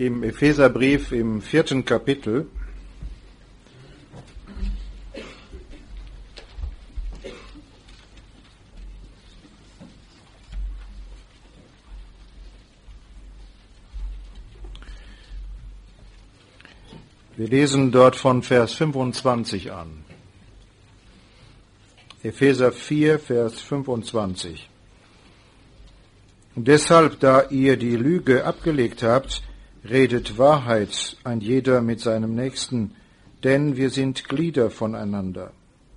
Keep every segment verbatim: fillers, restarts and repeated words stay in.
im Epheserbrief im vierten Kapitel. Wir lesen dort von Vers fünfundzwanzig an. Epheser vier, Vers fünfundzwanzig. Und deshalb, da ihr die Lüge abgelegt habt, redet Wahrheit ein jeder mit seinem Nächsten, denn wir sind Glieder voneinander.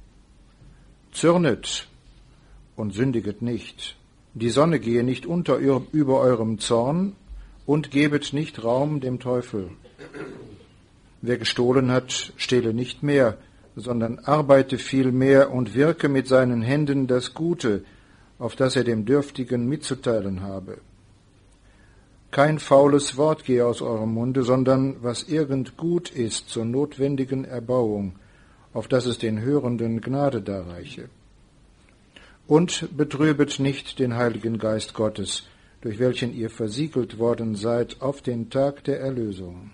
Zürnet und sündiget nicht. Die Sonne gehe nicht unter über eurem Zorn und gebet nicht Raum dem Teufel. Wer gestohlen hat, stehle nicht mehr, sondern arbeite vielmehr und wirke mit seinen Händen das Gute, auf das er dem Dürftigen mitzuteilen habe. Kein faules Wort gehe aus eurem Munde, sondern was irgend gut ist zur notwendigen Erbauung, auf dass es den Hörenden Gnade darreiche. Und betrübet nicht den Heiligen Geist Gottes, durch welchen ihr versiegelt worden seid auf den Tag der Erlösung.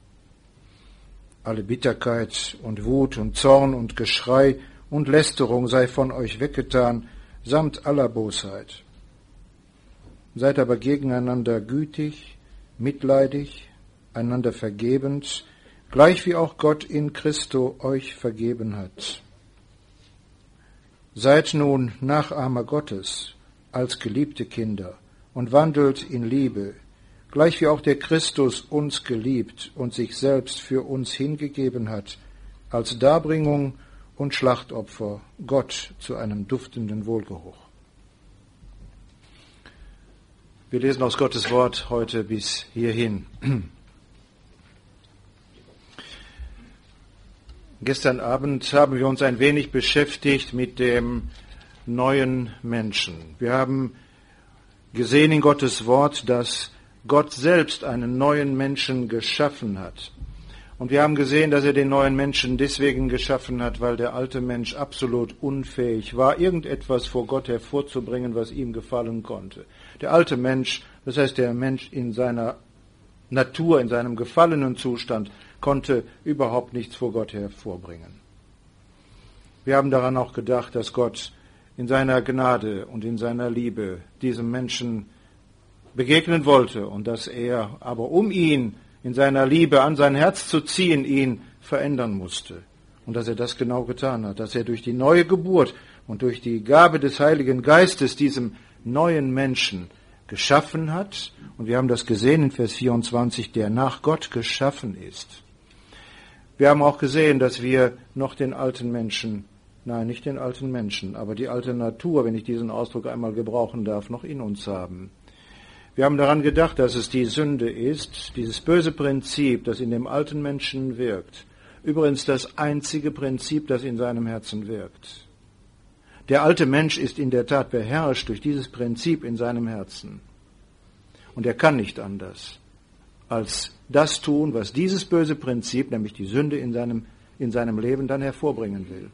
Alle Bitterkeit und Wut und Zorn und Geschrei und Lästerung sei von euch weggetan, samt aller Bosheit. Seid aber gegeneinander gütig, mitleidig, einander vergebend, gleich wie auch Gott in Christo euch vergeben hat. Seid nun Nachahmer Gottes als geliebte Kinder und wandelt in Liebe, gleich wie auch der Christus uns geliebt und sich selbst für uns hingegeben hat, als Darbringung und Schlachtopfer Gott zu einem duftenden Wohlgeruch. Wir lesen aus Gottes Wort heute bis hierhin. Gestern Abend haben wir uns ein wenig beschäftigt mit dem neuen Menschen. Wir haben gesehen in Gottes Wort, dass Gott selbst einen neuen Menschen geschaffen hat. Und wir haben gesehen, dass er den neuen Menschen deswegen geschaffen hat, weil der alte Mensch absolut unfähig war, irgendetwas vor Gott hervorzubringen, was ihm gefallen konnte. Der alte Mensch, das heißt der Mensch in seiner Natur, in seinem gefallenen Zustand, konnte überhaupt nichts vor Gott hervorbringen. Wir haben daran auch gedacht, dass Gott in seiner Gnade und in seiner Liebe diesem Menschen begegnen wollte und dass er aber, um ihn in seiner Liebe an sein Herz zu ziehen, ihn verändern musste. Und dass er das genau getan hat, dass er durch die neue Geburt und durch die Gabe des Heiligen Geistes diesem neuen Menschen geschaffen hat. Und wir haben das gesehen in Vers vierundzwanzig, der nach Gott geschaffen ist. Wir haben auch gesehen, dass wir noch den alten Menschen, nein, nicht den alten Menschen, aber die alte Natur, wenn ich diesen Ausdruck einmal gebrauchen darf, noch in uns haben. Wir haben daran gedacht, dass es die Sünde ist, dieses böse Prinzip, das in dem alten Menschen wirkt. Übrigens das einzige Prinzip, das in seinem Herzen wirkt. Der alte Mensch ist in der Tat beherrscht durch dieses Prinzip in seinem Herzen. Und er kann nicht anders, als das tun, was dieses böse Prinzip, nämlich die Sünde in seinem, in seinem Leben dann hervorbringen will.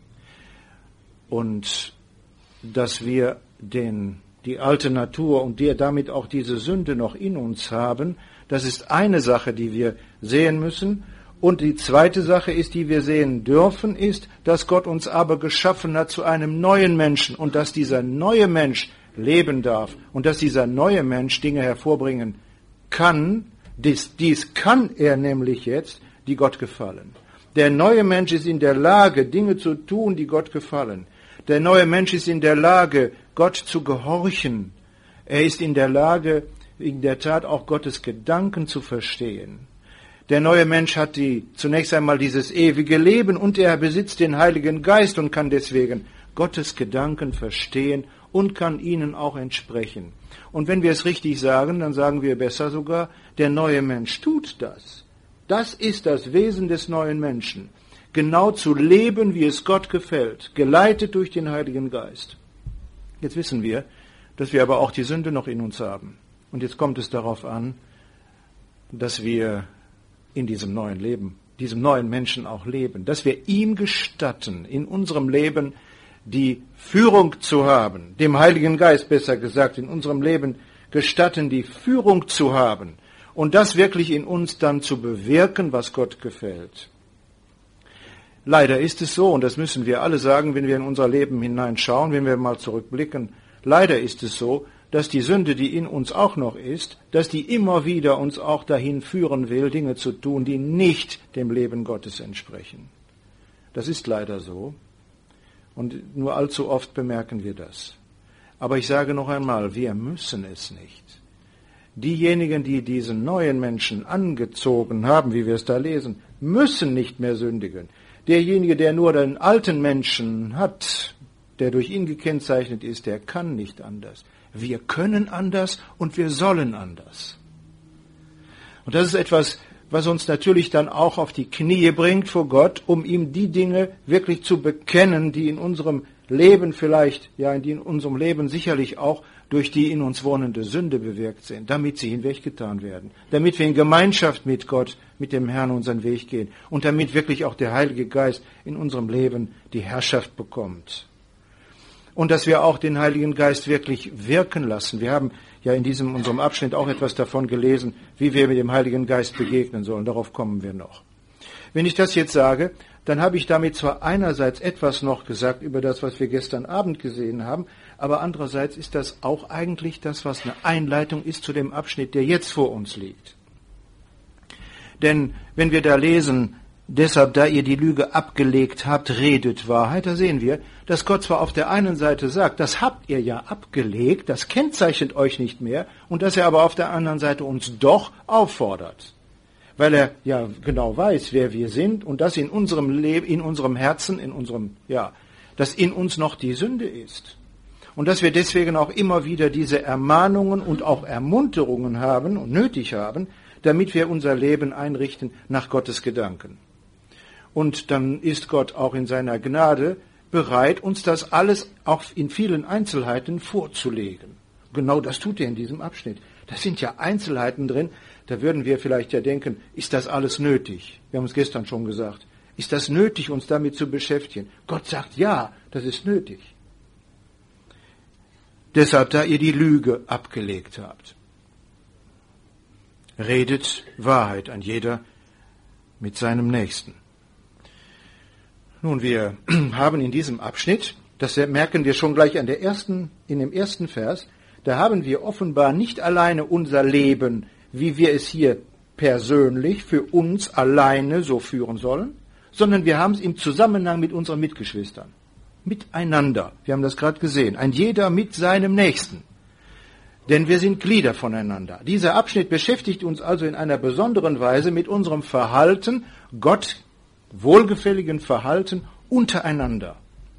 Und dass wir den die alte Natur und die damit auch diese Sünde noch in uns haben, das ist eine Sache, die wir sehen müssen. Und die zweite Sache ist, die wir sehen dürfen, ist, dass Gott uns aber geschaffen hat zu einem neuen Menschen und dass dieser neue Mensch leben darf und dass dieser neue Mensch Dinge hervorbringen kann. Dies, dies kann er nämlich jetzt, die Gott gefallen. Der neue Mensch ist in der Lage, Dinge zu tun, die Gott gefallen. Der neue Mensch ist in der Lage, Gott zu gehorchen. Er ist in der Lage, in der Tat auch Gottes Gedanken zu verstehen. Der neue Mensch hat die, zunächst einmal dieses ewige Leben und er besitzt den Heiligen Geist und kann deswegen Gottes Gedanken verstehen und kann ihnen auch entsprechen. Und wenn wir es richtig sagen, dann sagen wir besser sogar, der neue Mensch tut das. Das ist das Wesen des neuen Menschen. Genau zu leben, wie es Gott gefällt, geleitet durch den Heiligen Geist. Jetzt wissen wir, dass wir aber auch die Sünde noch in uns haben. Und jetzt kommt es darauf an, dass wir in diesem neuen Leben, diesem neuen Menschen auch leben, dass wir ihm gestatten, in unserem Leben die Führung zu haben, dem Heiligen Geist besser gesagt, in unserem Leben gestatten, die Führung zu haben und das wirklich in uns dann zu bewirken, was Gott gefällt. Leider ist es so, und das müssen wir alle sagen, wenn wir in unser Leben hineinschauen, wenn wir mal zurückblicken, leider ist es so, dass die Sünde, die in uns auch noch ist, dass die immer wieder uns auch dahin führen will, Dinge zu tun, die nicht dem Leben Gottes entsprechen. Das ist leider so. Und nur allzu oft bemerken wir das. Aber ich sage noch einmal, wir müssen es nicht. Diejenigen, die diesen neuen Menschen angezogen haben, wie wir es da lesen, müssen nicht mehr sündigen. Derjenige, der nur den alten Menschen hat, der durch ihn gekennzeichnet ist, der kann nicht anders. Wir können anders und wir sollen anders. Und das ist etwas, was uns natürlich dann auch auf die Knie bringt vor Gott, um ihm die Dinge wirklich zu bekennen, die in unserem Leben vielleicht, ja, die in unserem Leben sicherlich auch durch die in uns wohnende Sünde bewirkt sind, damit sie hinweggetan werden, damit wir in Gemeinschaft mit Gott, mit dem Herrn unseren Weg gehen und damit wirklich auch der Heilige Geist in unserem Leben die Herrschaft bekommt. Und dass wir auch den Heiligen Geist wirklich wirken lassen. Wir haben ja in diesem unserem Abschnitt auch etwas davon gelesen, wie wir mit dem Heiligen Geist begegnen sollen. Darauf kommen wir noch. Wenn ich das jetzt sage, dann habe ich damit zwar einerseits etwas noch gesagt über das, was wir gestern Abend gesehen haben, aber andererseits ist das auch eigentlich das, was eine Einleitung ist zu dem Abschnitt, der jetzt vor uns liegt. Denn wenn wir da lesen, deshalb, da ihr die Lüge abgelegt habt, redet Wahrheit, da sehen wir, dass Gott zwar auf der einen Seite sagt, das habt ihr ja abgelegt, das kennzeichnet euch nicht mehr, und dass er aber auf der anderen Seite uns doch auffordert. Weil er ja genau weiß, wer wir sind und dass in unserem Leben, in unserem Herzen, in unserem, ja, dass in uns noch die Sünde ist. Und dass wir deswegen auch immer wieder diese Ermahnungen und auch Ermunterungen haben und nötig haben, damit wir unser Leben einrichten nach Gottes Gedanken. Und dann ist Gott auch in seiner Gnade bereit, uns das alles auch in vielen Einzelheiten vorzulegen. Genau das tut er in diesem Abschnitt. Da sind ja Einzelheiten drin, da würden wir vielleicht ja denken, ist das alles nötig? Wir haben es gestern schon gesagt. Ist das nötig, uns damit zu beschäftigen? Gott sagt, ja, das ist nötig. Deshalb, da ihr die Lüge abgelegt habt, redet Wahrheit, ein jeder mit seinem Nächsten. Nun, wir haben in diesem Abschnitt, das merken wir schon gleich an der ersten, in dem ersten Vers, da haben wir offenbar nicht alleine unser Leben, wie wir es hier persönlich für uns alleine so führen sollen, sondern wir haben es im Zusammenhang mit unseren Mitgeschwistern. Miteinander. Wir haben das gerade gesehen. Ein jeder mit seinem Nächsten. Denn wir sind Glieder voneinander. Dieser Abschnitt beschäftigt uns also in einer besonderen Weise mit unserem Verhalten, Gott wohlgefälligen Verhalten untereinander.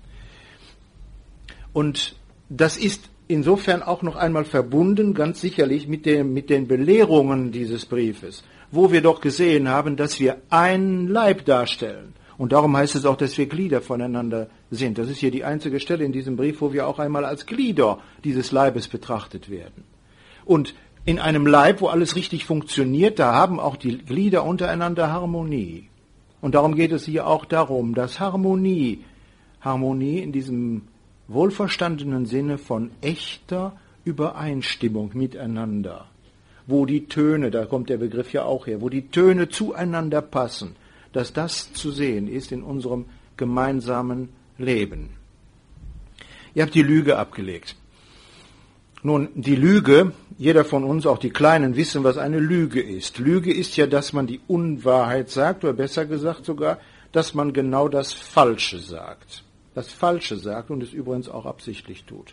Und das ist insofern auch noch einmal verbunden, ganz sicherlich, mit, dem, mit den Belehrungen dieses Briefes, wo wir doch gesehen haben, dass wir einen Leib darstellen. Und darum heißt es auch, dass wir Glieder voneinander sind. Das ist hier die einzige Stelle in diesem Brief, wo wir auch einmal als Glieder dieses Leibes betrachtet werden. Und in einem Leib, wo alles richtig funktioniert, da haben auch die Glieder untereinander Harmonie. Und darum geht es hier auch darum, dass Harmonie, Harmonie in diesem wohlverstandenen Sinne von echter Übereinstimmung miteinander, wo die Töne, da kommt der Begriff ja auch her, wo die Töne zueinander passen, dass das zu sehen ist in unserem gemeinsamen Leben. Ihr habt die Lüge abgelegt. Nun, die Lüge, jeder von uns, auch die Kleinen, wissen, was eine Lüge ist. Lüge ist ja, dass man die Unwahrheit sagt, oder besser gesagt sogar, dass man genau das Falsche sagt. Das Falsche sagt und es übrigens auch absichtlich tut.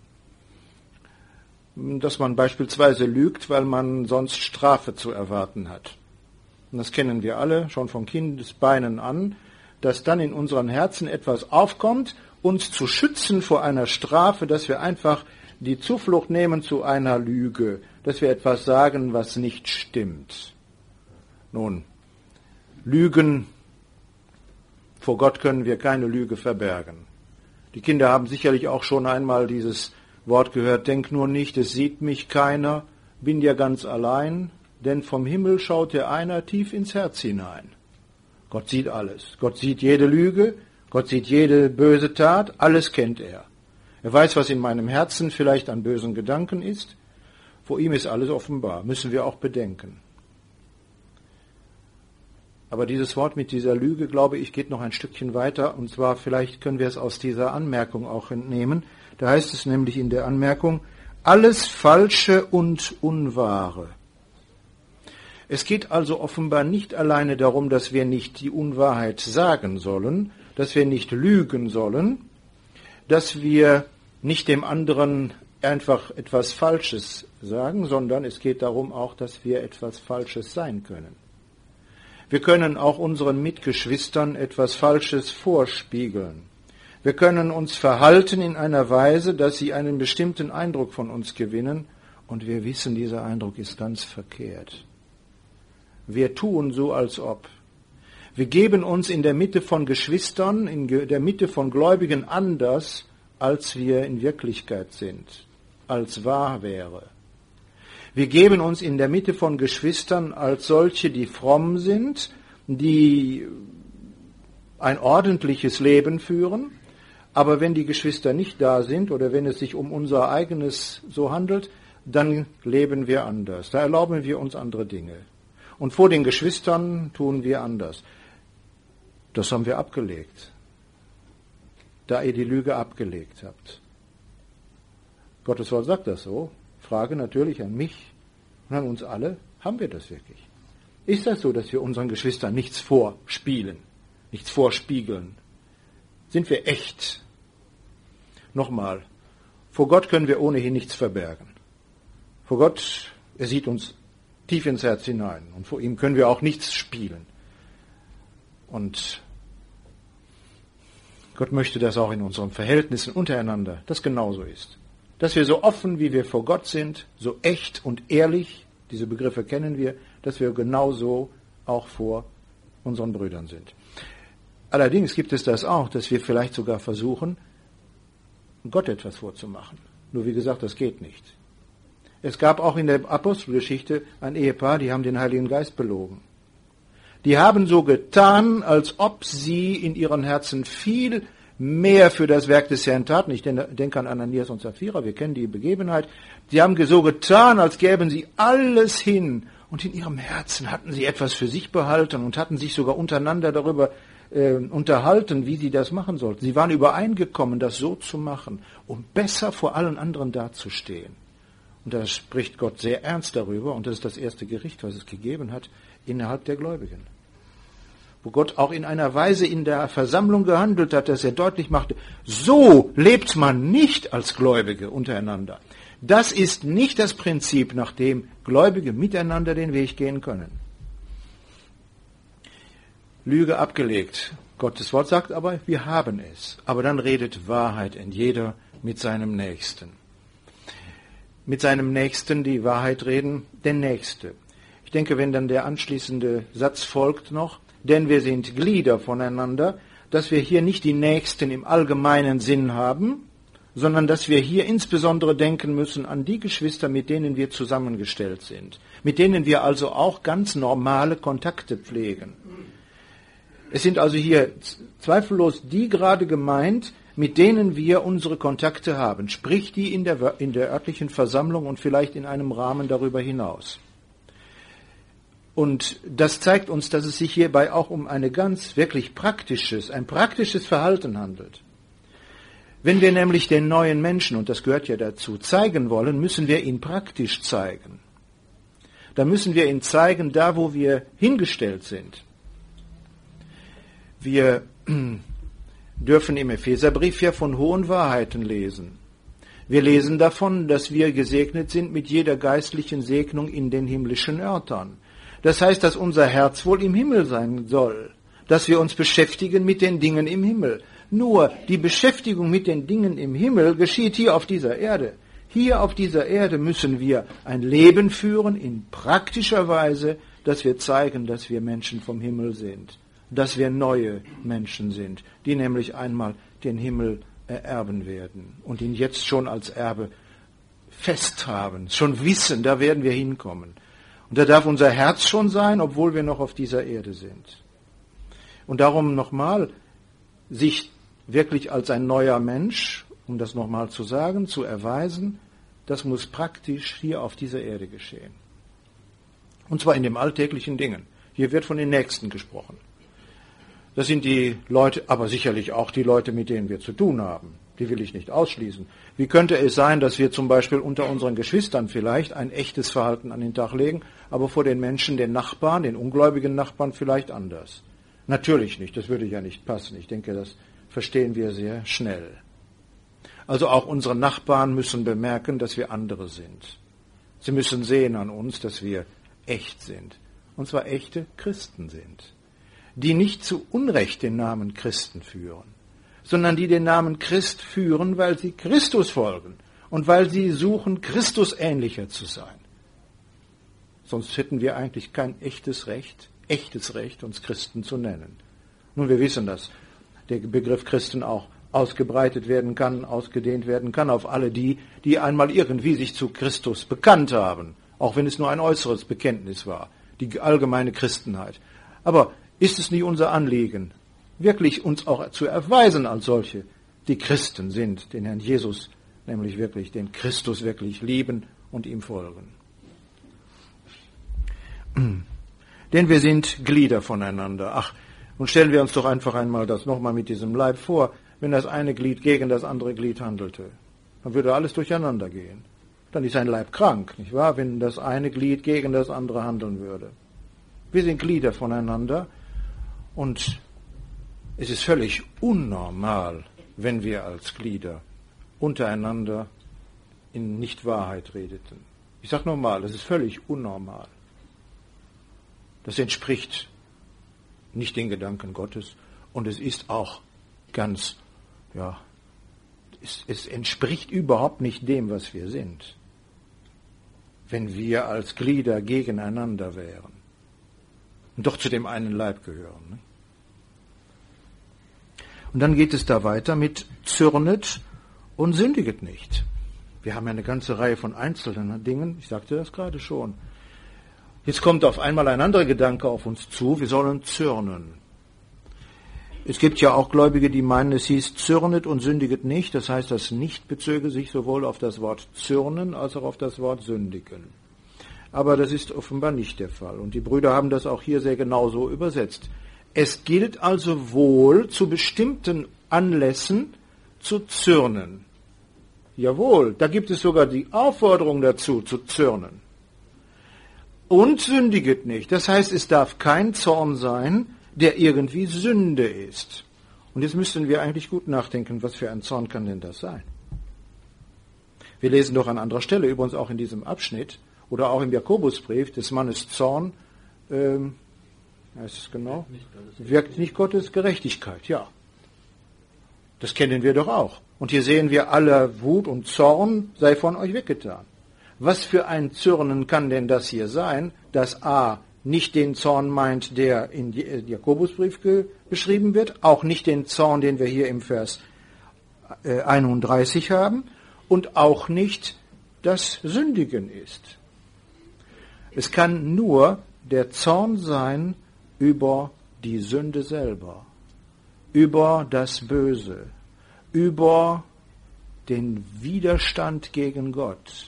Dass man beispielsweise lügt, weil man sonst Strafe zu erwarten hat. Und das kennen wir alle schon von Kindesbeinen an, dass dann in unseren Herzen etwas aufkommt, uns zu schützen vor einer Strafe, dass wir einfach die Zuflucht nehmen zu einer Lüge, dass wir etwas sagen, was nicht stimmt. Nun, Lügen, vor Gott können wir keine Lüge verbergen. Die Kinder haben sicherlich auch schon einmal dieses Wort gehört, denk nur nicht, es sieht mich keiner, bin ja ganz allein, denn vom Himmel schaut der einer tief ins Herz hinein. Gott sieht alles. Gott sieht jede Lüge, Gott sieht jede böse Tat, alles kennt er. Er weiß, was in meinem Herzen vielleicht an bösen Gedanken ist. Vor ihm ist alles offenbar, müssen wir auch bedenken. Aber dieses Wort mit dieser Lüge, glaube ich, geht noch ein Stückchen weiter. Und zwar, vielleicht können wir es aus dieser Anmerkung auch entnehmen. Da heißt es nämlich in der Anmerkung, alles Falsche und Unwahre. Es geht also offenbar nicht alleine darum, dass wir nicht die Unwahrheit sagen sollen, dass wir nicht lügen sollen, dass wir nicht dem anderen einfach etwas Falsches sagen, sondern es geht darum auch, dass wir etwas Falsches sein können. Wir können auch unseren Mitgeschwistern etwas Falsches vorspiegeln. Wir können uns verhalten in einer Weise, dass sie einen bestimmten Eindruck von uns gewinnen, und wir wissen, dieser Eindruck ist ganz verkehrt. Wir tun so, als ob. Wir geben uns in der Mitte von Geschwistern, in der Mitte von Gläubigen anders, als wir in Wirklichkeit sind, als wahr wäre. Wir geben uns in der Mitte von Geschwistern als solche, die fromm sind, die ein ordentliches Leben führen, aber wenn die Geschwister nicht da sind oder wenn es sich um unser eigenes so handelt, dann leben wir anders. Da erlauben wir uns andere Dinge. Und vor den Geschwistern tun wir anders. Das haben wir abgelegt, da ihr die Lüge abgelegt habt. Gottes Wort sagt das so. Frage natürlich an mich und an uns alle, haben wir das wirklich? Ist das so, dass wir unseren Geschwistern nichts vorspielen, nichts vorspiegeln? Sind wir echt? Nochmal, vor Gott können wir ohnehin nichts verbergen. Vor Gott, er sieht uns tief ins Herz hinein und vor ihm können wir auch nichts spielen. Und Gott möchte, dass auch in unseren Verhältnissen untereinander das genauso ist. Dass wir so offen, wie wir vor Gott sind, so echt und ehrlich, diese Begriffe kennen wir, dass wir genauso auch vor unseren Brüdern sind. Allerdings gibt es das auch, dass wir vielleicht sogar versuchen, Gott etwas vorzumachen. Nur wie gesagt, das geht nicht. Es gab auch in der Apostelgeschichte ein Ehepaar, die haben den Heiligen Geist belogen. Die haben so getan, als ob sie in ihren Herzen viel mehr für das Werk des Herrn taten. Ich denke an Ananias und Sapphira, wir kennen die Begebenheit. Die haben so getan, als gäben sie alles hin. Und in ihrem Herzen hatten sie etwas für sich behalten und hatten sich sogar untereinander darüber äh, unterhalten, wie sie das machen sollten. Sie waren übereingekommen, das so zu machen, um besser vor allen anderen dazustehen. Und da spricht Gott sehr ernst darüber, und das ist das erste Gericht, was es gegeben hat, innerhalb der Gläubigen. Wo Gott auch in einer Weise in der Versammlung gehandelt hat, dass er deutlich machte, so lebt man nicht als Gläubige untereinander. Das ist nicht das Prinzip, nach dem Gläubige miteinander den Weg gehen können. Lüge abgelegt. Gottes Wort sagt aber, wir haben es. Aber dann redet Wahrheit in jeder mit seinem Nächsten. Mit seinem Nächsten die Wahrheit reden, der Nächste. Ich denke, wenn dann der anschließende Satz folgt noch, denn wir sind Glieder voneinander, dass wir hier nicht die Nächsten im allgemeinen Sinn haben, sondern dass wir hier insbesondere denken müssen an die Geschwister, mit denen wir zusammengestellt sind, mit denen wir also auch ganz normale Kontakte pflegen. Es sind also hier zweifellos die gerade gemeint, mit denen wir unsere Kontakte haben, sprich die in der, in der örtlichen Versammlung und vielleicht in einem Rahmen darüber hinaus. Und das zeigt uns, dass es sich hierbei auch um eine ganz wirklich praktisches, ein praktisches Verhalten handelt. Wenn wir nämlich den neuen Menschen, und das gehört ja dazu, zeigen wollen, müssen wir ihn praktisch zeigen. Da müssen wir ihn zeigen, da wo wir hingestellt sind. Wir dürfen im Epheserbrief ja von hohen Wahrheiten lesen. Wir lesen davon, dass wir gesegnet sind mit jeder geistlichen Segnung in den himmlischen Örtern. Das heißt, dass unser Herz wohl im Himmel sein soll, dass wir uns beschäftigen mit den Dingen im Himmel. Nur die Beschäftigung mit den Dingen im Himmel geschieht hier auf dieser Erde. Hier auf dieser Erde müssen wir ein Leben führen in praktischer Weise, dass wir zeigen, dass wir Menschen vom Himmel sind, dass wir neue Menschen sind, die nämlich einmal den Himmel ererben werden und ihn jetzt schon als Erbe fest haben, schon wissen, da werden wir hinkommen. Und da darf unser Herz schon sein, obwohl wir noch auf dieser Erde sind. Und darum nochmal, sich wirklich als ein neuer Mensch, um das nochmal zu sagen, zu erweisen, das muss praktisch hier auf dieser Erde geschehen. Und zwar in den alltäglichen Dingen. Hier wird von den Nächsten gesprochen. Das sind die Leute, aber sicherlich auch die Leute, mit denen wir zu tun haben. Die will ich nicht ausschließen. Wie könnte es sein, dass wir zum Beispiel unter unseren Geschwistern vielleicht ein echtes Verhalten an den Tag legen, aber vor den Menschen, den Nachbarn, den ungläubigen Nachbarn vielleicht anders? Natürlich nicht, das würde ja nicht passen. Ich denke, das verstehen wir sehr schnell. Also auch unsere Nachbarn müssen bemerken, dass wir andere sind. Sie müssen sehen an uns, dass wir echt sind. Und zwar echte Christen sind, die nicht zu Unrecht den Namen Christen führen, sondern die den Namen Christ führen, weil sie Christus folgen und weil sie suchen, Christus ähnlicher zu sein. Sonst hätten wir eigentlich kein echtes Recht, echtes Recht, uns Christen zu nennen. Nun, wir wissen, dass der Begriff Christen auch ausgebreitet werden kann, ausgedehnt werden kann auf alle die, die einmal irgendwie sich zu Christus bekannt haben, auch wenn es nur ein äußeres Bekenntnis war, die allgemeine Christenheit. Aber ist es nicht unser Anliegen, wirklich uns auch zu erweisen als solche, die Christen sind, den Herrn Jesus, nämlich wirklich den Christus wirklich lieben und ihm folgen? Denn wir sind Glieder voneinander. Ach, nun stellen wir uns doch einfach einmal das nochmal mit diesem Leib vor. Wenn das eine Glied gegen das andere Glied handelte, dann würde alles durcheinander gehen. Dann ist ein Leib krank, nicht wahr, wenn das eine Glied gegen das andere handeln würde. Wir sind Glieder voneinander und es ist völlig unnormal, wenn wir als Glieder untereinander in Nichtwahrheit redeten. Ich sage nochmal, das ist völlig unnormal. Das entspricht nicht den Gedanken Gottes und es ist auch ganz, ja, es, es entspricht überhaupt nicht dem, was wir sind, wenn wir als Glieder gegeneinander wären und doch zu dem einen Leib gehören. Ne? Und dann geht es da weiter mit zürnet und sündiget nicht. Wir haben ja eine ganze Reihe von einzelnen Dingen, ich sagte das gerade schon. Jetzt kommt auf einmal ein anderer Gedanke auf uns zu, wir sollen zürnen. Es gibt ja auch Gläubige, die meinen, es hieß zürnet und sündiget nicht. Das heißt, das nicht bezöge sich sowohl auf das Wort zürnen als auch auf das Wort sündigen. Aber das ist offenbar nicht der Fall. Und die Brüder haben das auch hier sehr genau so übersetzt. Es gilt also wohl, zu bestimmten Anlässen zu zürnen. Jawohl, da gibt es sogar die Aufforderung dazu, zu zürnen. Und sündiget nicht. Das heißt, es darf kein Zorn sein, der irgendwie Sünde ist. Und jetzt müssten wir eigentlich gut nachdenken, was für ein Zorn kann denn das sein? Wir lesen doch an anderer Stelle, übrigens auch in diesem Abschnitt, oder auch im Jakobusbrief, des Mannes Zorn, ähm, heißt es genau, wirkt nicht Gottes Gerechtigkeit, ja. Das kennen wir doch auch. Und hier sehen wir, aller Wut und Zorn sei von euch weggetan. Was für ein Zürnen kann denn das hier sein, dass A nicht den Zorn meint, der in Jakobusbrief beschrieben wird, auch nicht den Zorn, den wir hier im Vers einunddreißig haben, und auch nicht das Sündigen ist. Es kann nur der Zorn sein über die Sünde selber, über das Böse, über den Widerstand gegen Gott.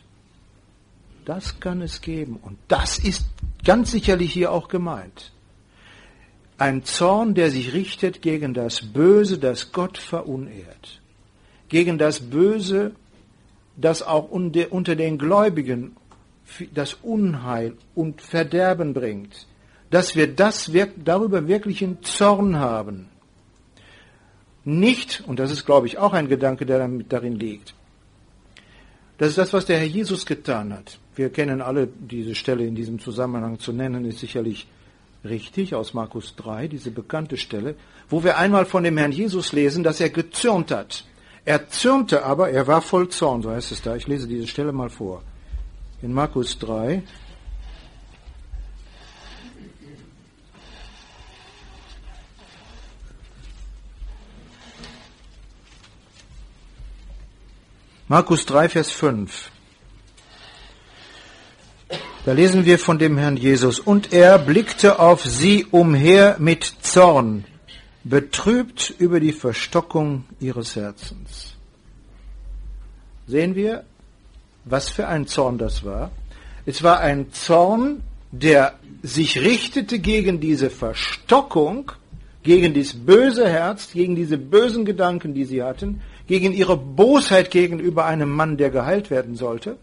Das kann es geben und das ist ganz sicherlich hier auch gemeint. Ein Zorn, der sich richtet gegen das Böse, das Gott verunehrt. Gegen das Böse, das auch unter den Gläubigen das Unheil und Verderben bringt. Dass wir das darüber wirklich einen Zorn haben. Nicht, und das ist, glaube ich, auch ein Gedanke, der darin liegt, das ist das, was der Herr Jesus getan hat. Wir kennen alle diese Stelle in diesem Zusammenhang zu nennen, ist sicherlich richtig, aus Markus drei, diese bekannte Stelle, wo wir einmal von dem Herrn Jesus lesen, dass er gezürnt hat. Er zürnte aber, er war voll Zorn, so heißt es da. Ich lese diese Stelle mal vor. In Markus drei. Markus drei, Vers fünf. Da lesen wir von dem Herrn Jesus. Und er blickte auf sie umher mit Zorn, betrübt über die Verstockung ihres Herzens. Sehen wir, was für ein Zorn das war? Es war ein Zorn der sich richtete gegen diese Verstockung, gegen dieses böse Herz, gegen diese bösen Gedanken, die sie hatten, gegen ihre Bosheit gegenüber einem Mann, der geheilt werden sollte.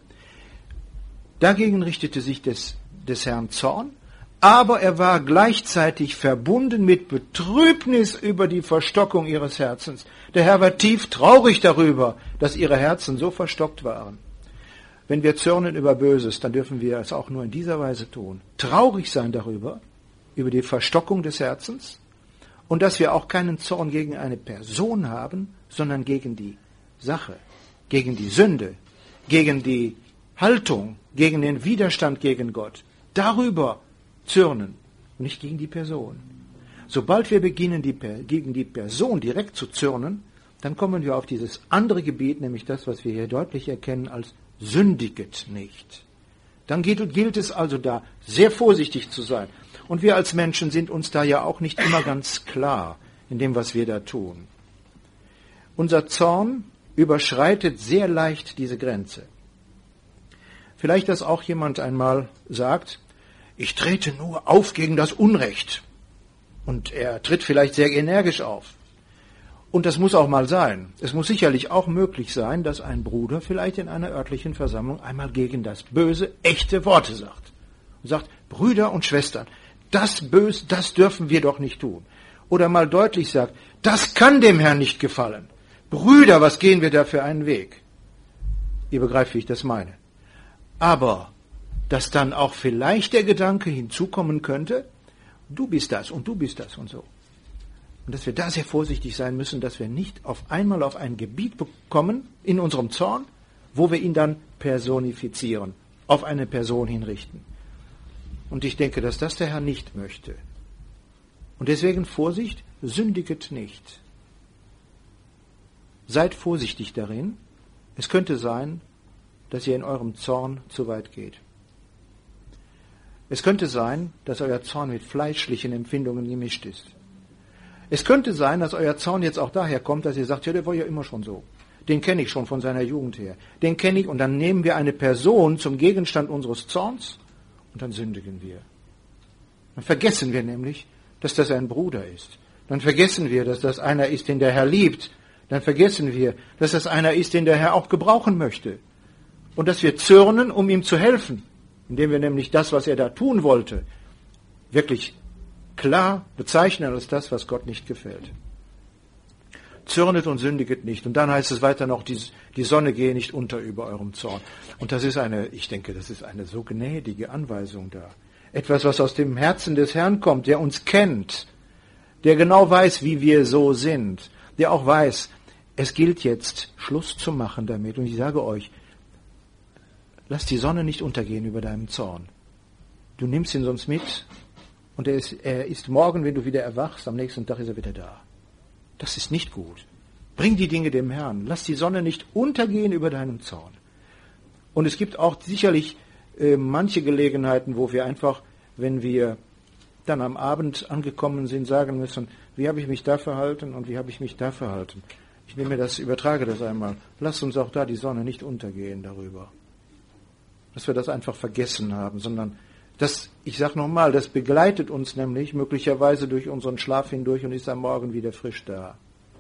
Dagegen richtete sich des, des Herrn Zorn, aber er war gleichzeitig verbunden mit Betrübnis über die Verstockung ihres Herzens. Der Herr war tief traurig darüber, dass ihre Herzen so verstockt waren. Wenn wir zürnen über Böses, dann dürfen wir es auch nur in dieser Weise tun. Traurig sein darüber, über die Verstockung des Herzens, und dass wir auch keinen Zorn gegen eine Person haben, sondern gegen die Sache, gegen die Sünde, gegen die Haltung, gegen den Widerstand gegen Gott. Darüber zürnen, nicht gegen die Person. Sobald wir beginnen, die, gegen die Person direkt zu zürnen, dann kommen wir auf dieses andere Gebiet, nämlich das, was wir hier deutlich erkennen als sündiget nicht. Dann gilt, gilt es also da, sehr vorsichtig zu sein. Und wir als Menschen sind uns da ja auch nicht immer ganz klar in dem, was wir da tun. Unser Zorn überschreitet sehr leicht diese Grenze. Vielleicht, dass auch jemand einmal sagt, ich trete nur auf gegen das Unrecht. Und er tritt vielleicht sehr energisch auf. Und das muss auch mal sein. Es muss sicherlich auch möglich sein, dass ein Bruder vielleicht in einer örtlichen Versammlung einmal gegen das Böse echte Worte sagt. Und sagt, Brüder und Schwestern, das Böse, das dürfen wir doch nicht tun. Oder mal deutlich sagt, das kann dem Herrn nicht gefallen. Brüder, was gehen wir da für einen Weg? Ihr begreift, wie ich das meine. Aber, dass dann auch vielleicht der Gedanke hinzukommen könnte, du bist das und du bist das und so. Und dass wir da sehr vorsichtig sein müssen, dass wir nicht auf einmal auf ein Gebiet bekommen in unserem Zorn, wo wir ihn dann personifizieren, auf eine Person hinrichten. Und ich denke, dass das der Herr nicht möchte. Und deswegen Vorsicht, sündiget nicht. Seid vorsichtig darin. Es könnte sein, dass ihr in eurem Zorn zu weit geht. Es könnte sein, dass euer Zorn mit fleischlichen Empfindungen gemischt ist. Es könnte sein, dass euer Zorn jetzt auch daher kommt, dass ihr sagt, ja, der war ja immer schon so. Den kenne ich schon von seiner Jugend her. Den kenne ich, und dann nehmen wir eine Person zum Gegenstand unseres Zorns und dann sündigen wir. Dann vergessen wir nämlich, dass das ein Bruder ist. Dann vergessen wir, dass das einer ist, den der Herr liebt. Dann vergessen wir, dass das einer ist, den der Herr auch gebrauchen möchte. Und dass wir zürnen, um ihm zu helfen, indem wir nämlich das, was er da tun wollte, wirklich klar bezeichnen als das, was Gott nicht gefällt. Zürnet und sündiget nicht. Und dann heißt es weiter noch, die, die Sonne gehe nicht unter über eurem Zorn. Und das ist eine, ich denke, das ist eine so gnädige Anweisung da. Etwas, was aus dem Herzen des Herrn kommt, der uns kennt, der genau weiß, wie wir so sind, der auch weiß, es gilt jetzt, Schluss zu machen damit. Und ich sage euch, lass die Sonne nicht untergehen über deinem Zorn. Du nimmst ihn sonst mit und er ist, er ist morgen, wenn du wieder erwachst, am nächsten Tag ist er wieder da. Das ist nicht gut. Bring die Dinge dem Herrn. Lass die Sonne nicht untergehen über deinem Zorn. Und es gibt auch sicherlich äh, manche Gelegenheiten, wo wir einfach, wenn wir dann am Abend angekommen sind, sagen müssen, wie habe ich mich da verhalten und wie habe ich mich da verhalten. Ich nehme das, übertrage das einmal. Lass uns auch da die Sonne nicht untergehen darüber. Dass wir das einfach vergessen haben, sondern das, ich sage nochmal, das begleitet uns nämlich möglicherweise durch unseren Schlaf hindurch und ist am Morgen wieder frisch da.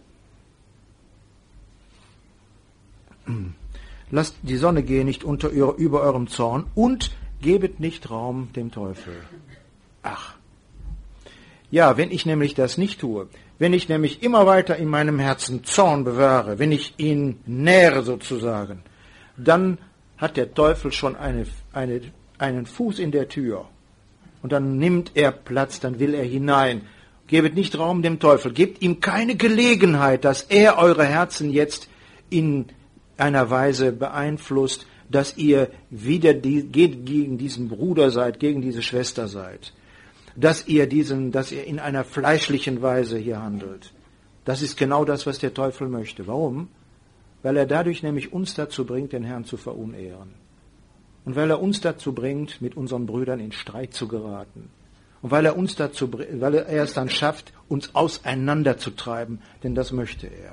Lasst die Sonne gehen nicht unter über eurem Zorn und gebet nicht Raum dem Teufel. Ach. Ja, wenn ich nämlich das nicht tue, wenn ich nämlich immer weiter in meinem Herzen Zorn bewahre, wenn ich ihn nähre sozusagen, dann hat der Teufel schon eine, eine, einen Fuß in der Tür. Und dann nimmt er Platz, dann will er hinein. Gebet nicht Raum dem Teufel, gebt ihm keine Gelegenheit, dass er eure Herzen jetzt in einer Weise beeinflusst, dass ihr wieder die, gegen diesen Bruder seid, gegen diese Schwester seid. Dass ihr diesen, dass ihr in einer fleischlichen Weise hier handelt. Das ist genau das, was der Teufel möchte. Warum? Weil er dadurch nämlich uns dazu bringt, den Herrn zu verunehren. Und weil er uns dazu bringt, mit unseren Brüdern in Streit zu geraten. Und weil er uns dazu, weil er es dann schafft, uns auseinanderzutreiben, denn das möchte er.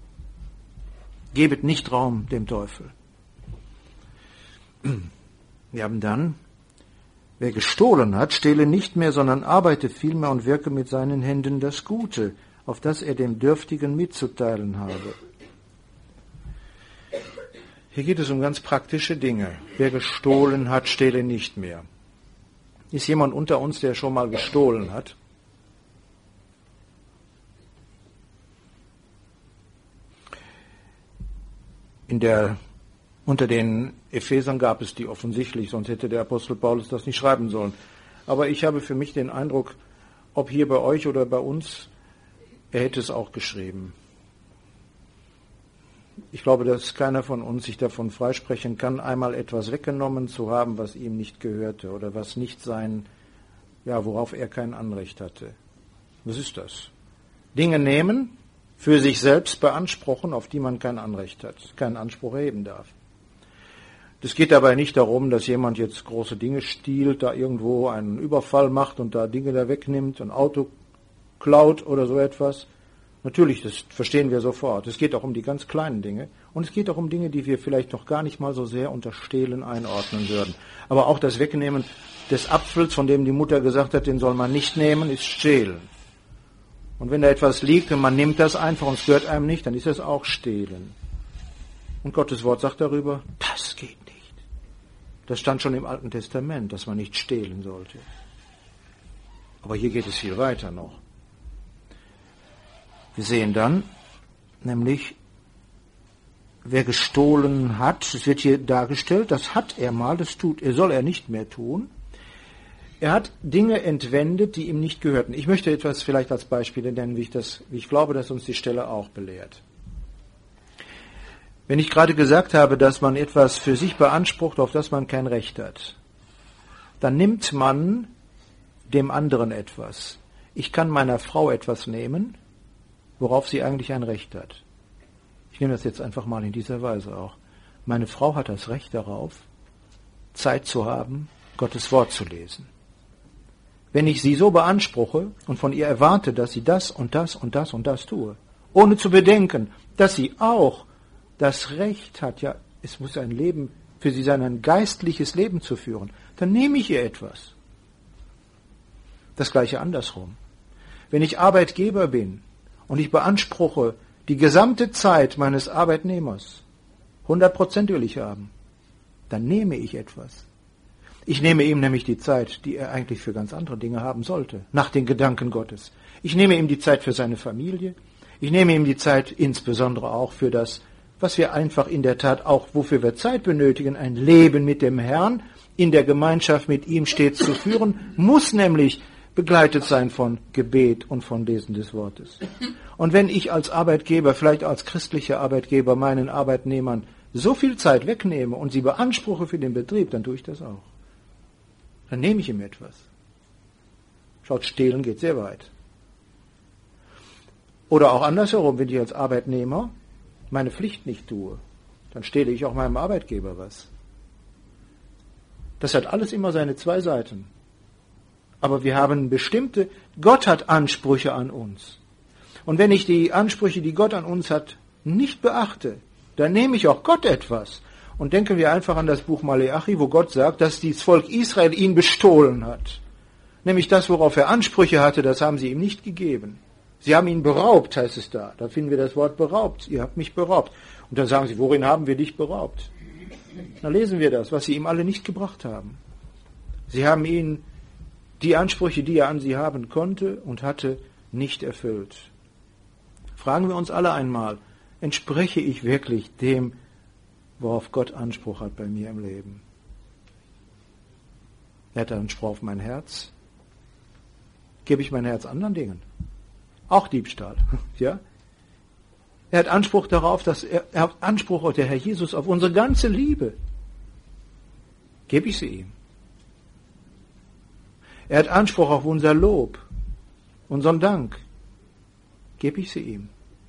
Gebet nicht Raum dem Teufel. Wir haben dann, Wer gestohlen hat, stehle nicht mehr, sondern arbeite vielmehr und wirke mit seinen Händen das Gute, auf das er dem Dürftigen mitzuteilen habe. Hier geht es um ganz praktische Dinge. Wer gestohlen hat, stehle nicht mehr. Ist jemand unter uns, der schon mal gestohlen hat? In der, unter den Ephesern gab es die offensichtlich, sonst hätte der Apostel Paulus das nicht schreiben sollen. Aber ich habe für mich den Eindruck, ob hier bei euch oder bei uns, er hätte es auch geschrieben. Ich glaube, dass keiner von uns sich davon freisprechen kann, einmal etwas weggenommen zu haben, was ihm nicht gehörte oder was nicht sein, ja, worauf er kein Anrecht hatte. Was ist das? Dinge nehmen, für sich selbst beanspruchen, auf die man kein Anrecht hat, keinen Anspruch erheben darf. Es geht dabei nicht darum, dass jemand jetzt große Dinge stiehlt, da irgendwo einen Überfall macht und da Dinge da wegnimmt, ein Auto klaut oder so etwas. Natürlich, das verstehen wir sofort. Es geht auch um die ganz kleinen Dinge. Und es geht auch um Dinge, die wir vielleicht noch gar nicht mal so sehr unter Stehlen einordnen würden. Aber auch das Wegnehmen des Apfels, von dem die Mutter gesagt hat, den soll man nicht nehmen, ist Stehlen. Und wenn da etwas liegt und man nimmt das einfach und es gehört einem nicht, dann ist das auch Stehlen. Und Gottes Wort sagt darüber, das geht nicht. Das stand schon im Alten Testament, dass man nicht stehlen sollte. Aber hier geht es viel weiter noch. Wir sehen dann, nämlich, wer gestohlen hat, es wird hier dargestellt, das hat er mal, das tut er, soll er nicht mehr tun. Er hat Dinge entwendet, die ihm nicht gehörten. Ich möchte etwas vielleicht als Beispiele nennen, wie ich, das, wie ich glaube, dass uns die Stelle auch belehrt. Wenn ich gerade gesagt habe, dass man etwas für sich beansprucht, auf das man kein Recht hat, dann nimmt man dem anderen etwas. Ich kann meiner Frau etwas nehmen, worauf sie eigentlich ein Recht hat. Ich nehme das jetzt einfach mal in dieser Weise auch. Meine Frau hat das Recht darauf, Zeit zu haben, Gottes Wort zu lesen. Wenn ich sie so beanspruche und von ihr erwarte, dass sie das und das und das und das tue, ohne zu bedenken, dass sie auch das Recht hat, ja, es muss ein Leben für sie sein, ein geistliches Leben zu führen, dann nehme ich ihr etwas. Das Gleiche andersrum. Wenn ich Arbeitgeber bin und ich beanspruche die gesamte Zeit meines Arbeitnehmers, hundert Prozent will ich haben, dann nehme ich etwas. Ich nehme ihm nämlich die Zeit, die er eigentlich für ganz andere Dinge haben sollte, nach den Gedanken Gottes. Ich nehme ihm die Zeit für seine Familie. Ich nehme ihm die Zeit insbesondere auch für das, was wir einfach in der Tat auch, wofür wir Zeit benötigen, ein Leben mit dem Herrn, in der Gemeinschaft mit ihm stets zu führen, muss nämlich begleitet sein von Gebet und von Lesen des Wortes. Und wenn ich als Arbeitgeber, vielleicht als christlicher Arbeitgeber, meinen Arbeitnehmern so viel Zeit wegnehme und sie beanspruche für den Betrieb, dann tue ich das auch. Dann nehme ich ihm etwas. Schaut, stehlen geht sehr weit. Oder auch andersherum, wenn ich als Arbeitnehmer meine Pflicht nicht tue, dann stehle ich auch meinem Arbeitgeber was. Das hat alles immer seine zwei Seiten. Aber wir haben bestimmte, Gott hat Ansprüche an uns. Und wenn ich die Ansprüche, die Gott an uns hat, nicht beachte, dann nehme ich auch Gott etwas. Und denken wir einfach an das Buch Maleachi, wo Gott sagt, dass das Volk Israel ihn bestohlen hat. Nämlich das, worauf er Ansprüche hatte, das haben sie ihm nicht gegeben. Sie haben ihn beraubt, heißt es da. Da finden wir das Wort beraubt. Ihr habt mich beraubt. Und dann sagen sie, worin haben wir dich beraubt? Dann lesen wir das, was sie ihm alle nicht gebracht haben. Sie haben ihn die Ansprüche, die er an sie haben konnte und hatte, nicht erfüllt. Fragen wir uns alle einmal, entspreche ich wirklich dem, worauf Gott Anspruch hat bei mir im Leben? Er hat Anspruch auf mein Herz. Gebe ich mein Herz anderen Dingen? Auch Diebstahl, ja? Er hat Anspruch darauf, dass er, er hat Anspruch, der Herr Jesus, auf unsere ganze Liebe. Gebe ich sie ihm? Er hat Anspruch auf unser Lob, unseren Dank. Gebe ich sie ihm?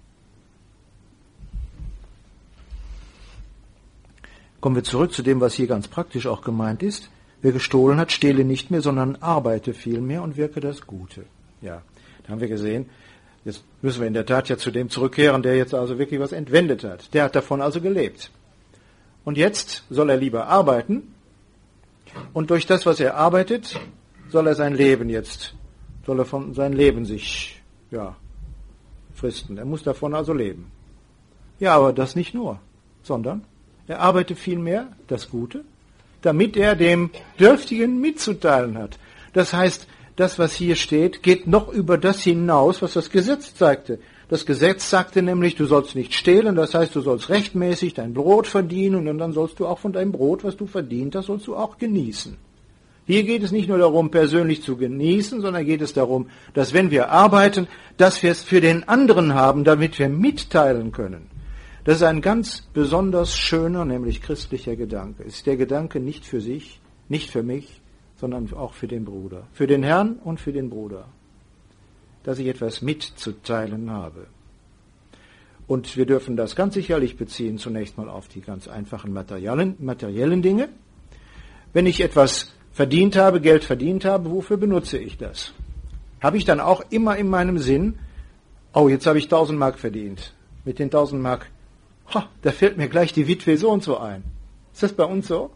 Kommen wir zurück zu dem, was hier ganz praktisch auch gemeint ist. Wer gestohlen hat, stehle nicht mehr, sondern arbeite vielmehr und wirke das Gute. Ja, da haben wir gesehen, jetzt müssen wir in der Tat ja zu dem zurückkehren, der jetzt also wirklich was entwendet hat. Der hat davon also gelebt. Und jetzt soll er lieber arbeiten, Und durch das, was er arbeitet, soll er sein Leben jetzt, soll er von sein Leben sich, ja, fristen. Er muss davon also leben. Ja, aber das nicht nur, sondern er arbeitet vielmehr das Gute, damit er dem Dürftigen mitzuteilen hat. Das heißt, das, was hier steht, geht noch über das hinaus, was das Gesetz zeigte. Das Gesetz sagte nämlich, du sollst nicht stehlen, das heißt, du sollst rechtmäßig dein Brot verdienen und dann sollst du auch von deinem Brot, was du verdient hast, sollst du auch genießen. Hier geht es nicht nur darum, persönlich zu genießen, sondern geht es darum, dass wenn wir arbeiten, dass wir es für den anderen haben, damit wir mitteilen können. Das ist ein ganz besonders schöner, nämlich christlicher Gedanke. Es ist der Gedanke nicht für sich, nicht für mich, sondern auch für den Bruder. Für den Herrn und für den Bruder. Dass ich etwas mitzuteilen habe. Und wir dürfen das ganz sicherlich beziehen, zunächst mal auf die ganz einfachen materiellen, materiellen Dinge. Wenn ich etwas verdient habe, Geld verdient habe, wofür benutze ich das? Habe ich dann auch immer in meinem Sinn, oh, jetzt habe ich tausend Mark verdient. Mit den tausend Mark, ha, da fällt mir gleich die Witwe so und so ein. Ist das bei uns so?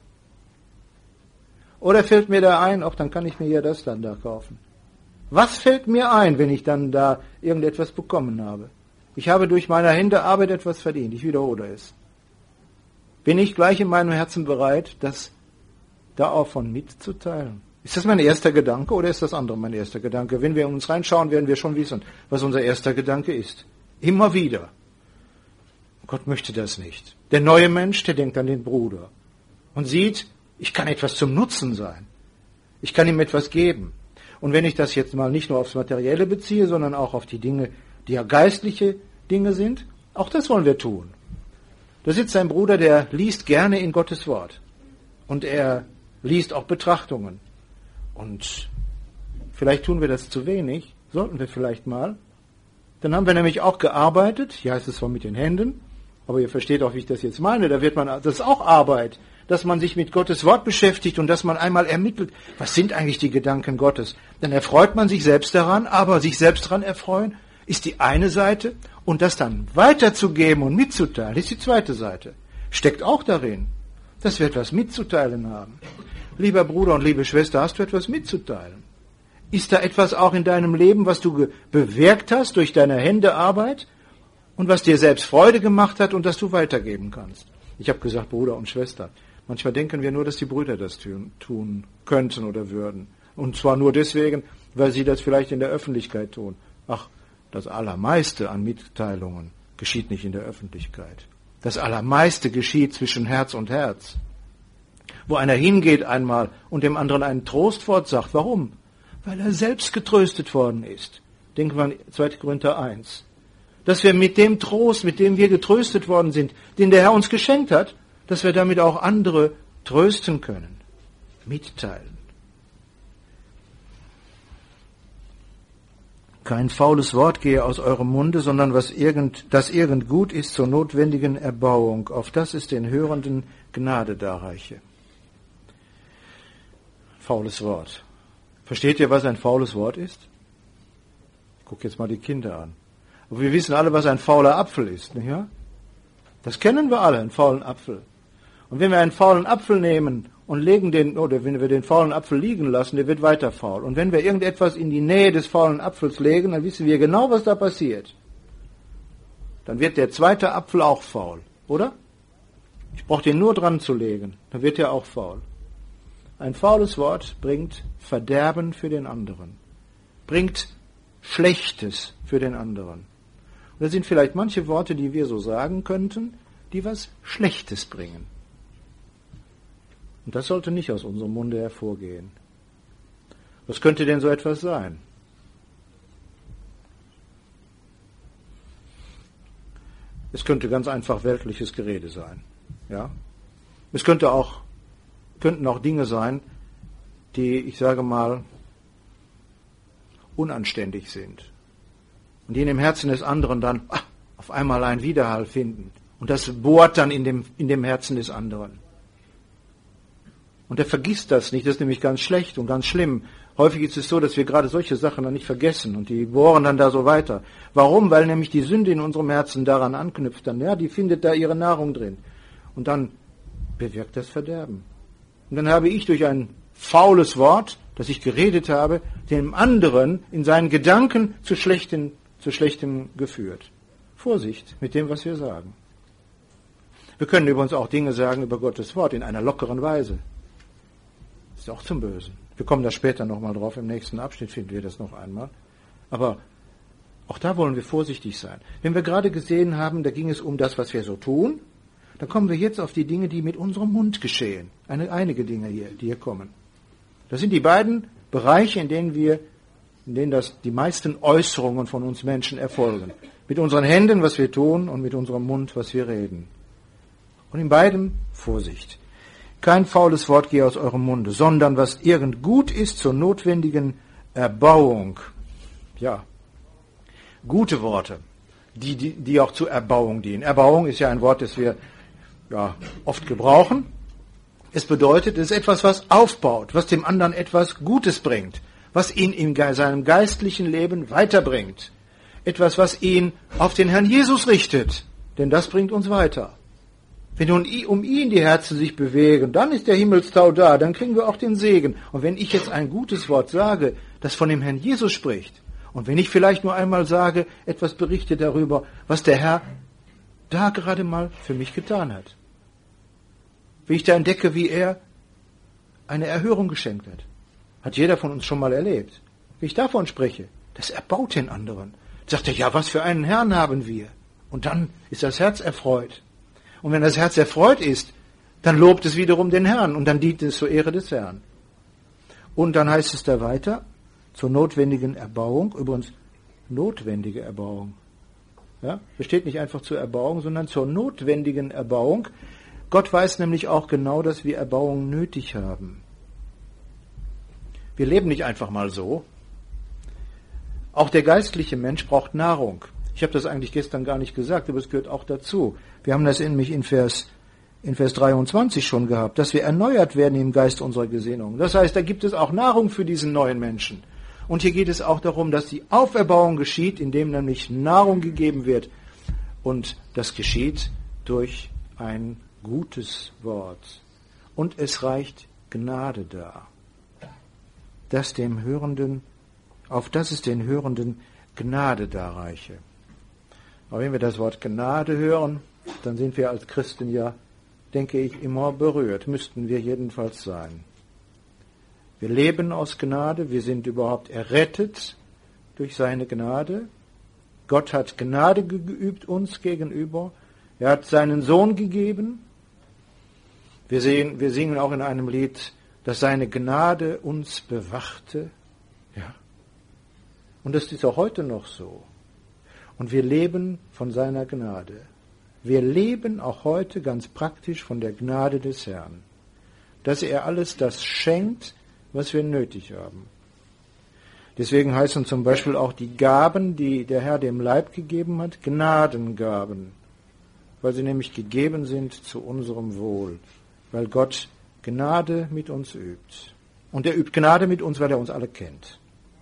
Oder fällt mir da ein, auch dann kann ich mir ja das dann da kaufen. Was fällt mir ein, wenn ich dann da irgendetwas bekommen habe? Ich habe durch meine Hände Arbeit etwas verdient. Ich wiederhole es. Bin ich gleich in meinem Herzen bereit, das da auch von mitzuteilen? Ist das mein erster Gedanke oder ist das andere mein erster Gedanke? Wenn wir in uns reinschauen, werden wir schon wissen, was unser erster Gedanke ist. Immer wieder. Gott möchte das nicht. Der neue Mensch, der denkt an den Bruder und sieht, ich kann etwas zum Nutzen sein. Ich kann ihm etwas geben. Und wenn ich das jetzt mal nicht nur aufs Materielle beziehe, sondern auch auf die Dinge, die ja geistliche Dinge sind, auch das wollen wir tun. Da sitzt ein Bruder, der liest gerne in Gottes Wort. Und er liest auch Betrachtungen. Und vielleicht tun wir das zu wenig, sollten wir vielleicht mal. Dann haben wir nämlich auch gearbeitet, hier heißt es zwar mit den Händen, aber ihr versteht auch, wie ich das jetzt meine, da wird man, das ist auch Arbeit, dass man sich mit Gottes Wort beschäftigt und dass man einmal ermittelt, was sind eigentlich die Gedanken Gottes. Dann erfreut man sich selbst daran, aber sich selbst daran erfreuen ist die eine Seite und das dann weiterzugeben und mitzuteilen ist die zweite Seite. Steckt auch darin, dass wir etwas mitzuteilen haben. Lieber Bruder und liebe Schwester, hast du etwas mitzuteilen? Ist da etwas auch in deinem Leben, was du bewirkt hast durch deine Händearbeit und was dir selbst Freude gemacht hat und das du weitergeben kannst? Ich habe gesagt, Bruder und Schwester. Manchmal denken wir nur, dass die Brüder das tun, tun könnten oder würden. Und zwar nur deswegen, weil sie das vielleicht in der Öffentlichkeit tun. Ach, das Allermeiste an Mitteilungen geschieht nicht in der Öffentlichkeit. Das Allermeiste geschieht zwischen Herz und Herz. Wo einer hingeht einmal und dem anderen einen Trostwort sagt. Warum? Weil er selbst getröstet worden ist. Denken wir an zweiter Korinther eins. Dass wir mit dem Trost, mit dem wir getröstet worden sind, den der Herr uns geschenkt hat, dass wir damit auch andere trösten können, mitteilen. Kein faules Wort gehe aus eurem Munde, sondern was irgend, das irgend gut ist zur notwendigen Erbauung, auf das es den Hörenden Gnade darreiche. Faules Wort. Versteht ihr, was ein faules Wort ist? Ich gucke jetzt mal die Kinder an. Aber wir wissen alle, was ein fauler Apfel ist, nicht wahr? Das kennen wir alle, einen faulen Apfel. Und wenn wir einen faulen Apfel nehmen und legen den, oder wenn wir den faulen Apfel liegen lassen, der wird weiter faul. Und wenn wir irgendetwas in die Nähe des faulen Apfels legen, dann wissen wir genau, was da passiert. Dann wird der zweite Apfel auch faul, oder? Ich brauche den nur dran zu legen, dann wird er auch faul. Ein faules Wort bringt Verderben für den anderen, bringt Schlechtes für den anderen. Und das sind vielleicht manche Worte, die wir so sagen könnten, die was Schlechtes bringen. Und das sollte nicht aus unserem Munde hervorgehen. Was könnte denn so etwas sein? Es könnte ganz einfach weltliches Gerede sein. Ja? Es könnte auch, könnten auch Dinge sein, die, ich sage mal, unanständig sind. Und die in dem Herzen des anderen dann ach, auf einmal einen Widerhall finden. Und das bohrt dann in dem, in dem Herzen des anderen. Und er vergisst das nicht, das ist nämlich ganz schlecht und ganz schlimm. Häufig ist es so, dass wir gerade solche Sachen dann nicht vergessen und die bohren dann da so weiter. Warum? Weil nämlich die Sünde in unserem Herzen daran anknüpft dann, ja, die findet da ihre Nahrung drin. Und dann bewirkt das Verderben. Und dann habe ich durch ein faules Wort, das ich geredet habe, dem anderen in seinen Gedanken zu Schlechtem, zu Schlechtem geführt. Vorsicht mit dem, was wir sagen. Wir können übrigens auch Dinge sagen über Gottes Wort in einer lockeren Weise. Das ist auch zum Bösen. Wir kommen da später nochmal drauf. Im nächsten Abschnitt finden wir das noch einmal. Aber auch da wollen wir vorsichtig sein. Wenn wir gerade gesehen haben, da ging es um das, was wir so tun, dann kommen wir jetzt auf die Dinge, die mit unserem Mund geschehen. Eine, einige Dinge hier, die hier kommen. Das sind die beiden Bereiche, in denen wir, in denen das die meisten Äußerungen von uns Menschen erfolgen. Mit unseren Händen, was wir tun, und mit unserem Mund, was wir reden. Und in beidem Vorsicht. Kein faules Wort gehe aus eurem Munde, sondern was irgend gut ist zur notwendigen Erbauung. Ja, gute Worte, die, die, die auch zur Erbauung dienen. Erbauung ist ja ein Wort, das wir ja, oft gebrauchen. Es bedeutet, es ist etwas, was aufbaut, was dem anderen etwas Gutes bringt, was ihn in seinem geistlichen Leben weiterbringt. Etwas, was ihn auf den Herrn Jesus richtet, denn das bringt uns weiter. Wenn nun um ihn die Herzen sich bewegen, dann ist der Himmelstau da, dann kriegen wir auch den Segen. Und wenn ich jetzt ein gutes Wort sage, das von dem Herrn Jesus spricht, und wenn ich vielleicht nur einmal sage, etwas berichte darüber, was der Herr da gerade mal für mich getan hat. Wie ich da entdecke, wie er eine Erhörung geschenkt hat. Hat jeder von uns schon mal erlebt. Wie ich davon spreche, das erbaut den anderen. Sagt er, ja, was für einen Herrn haben wir? Und dann ist das Herz erfreut. Und wenn das Herz erfreut ist, dann lobt es wiederum den Herrn und dann dient es zur Ehre des Herrn. Und dann heißt es da weiter, zur notwendigen Erbauung, übrigens notwendige Erbauung. Ja, besteht nicht einfach zur Erbauung, sondern zur notwendigen Erbauung. Gott weiß nämlich auch genau, dass wir Erbauung nötig haben. Wir leben nicht einfach mal so. Auch der geistliche Mensch braucht Nahrung. Ich habe das eigentlich gestern gar nicht gesagt, aber es gehört auch dazu. Wir haben das in mich in Vers, in Vers dreiundzwanzig schon gehabt, dass wir erneuert werden im Geist unserer Gesinnung. Das heißt, da gibt es auch Nahrung für diesen neuen Menschen. Und hier geht es auch darum, dass die Auferbauung geschieht, indem nämlich Nahrung gegeben wird. Und das geschieht durch ein gutes Wort. Und es reicht Gnade dar, dass dem Hörenden, auf dass es den Hörenden Gnade darreiche. Aber wenn wir das Wort Gnade hören, dann sind wir als Christen ja, denke ich, immer berührt. Müssten wir jedenfalls sein. Wir leben aus Gnade, wir sind überhaupt errettet durch seine Gnade. Gott hat Gnade geübt uns gegenüber. Er hat seinen Sohn gegeben. Wir, sehen, wir singen auch in einem Lied, dass seine Gnade uns bewachte. Ja. Und das ist auch heute noch so. Und wir leben von seiner Gnade. Wir leben auch heute ganz praktisch von der Gnade des Herrn. Dass er alles das schenkt, was wir nötig haben. Deswegen heißen zum Beispiel auch die Gaben, die der Herr dem Leib gegeben hat, Gnadengaben. Weil sie nämlich gegeben sind zu unserem Wohl. Weil Gott Gnade mit uns übt. Und er übt Gnade mit uns, weil er uns alle kennt.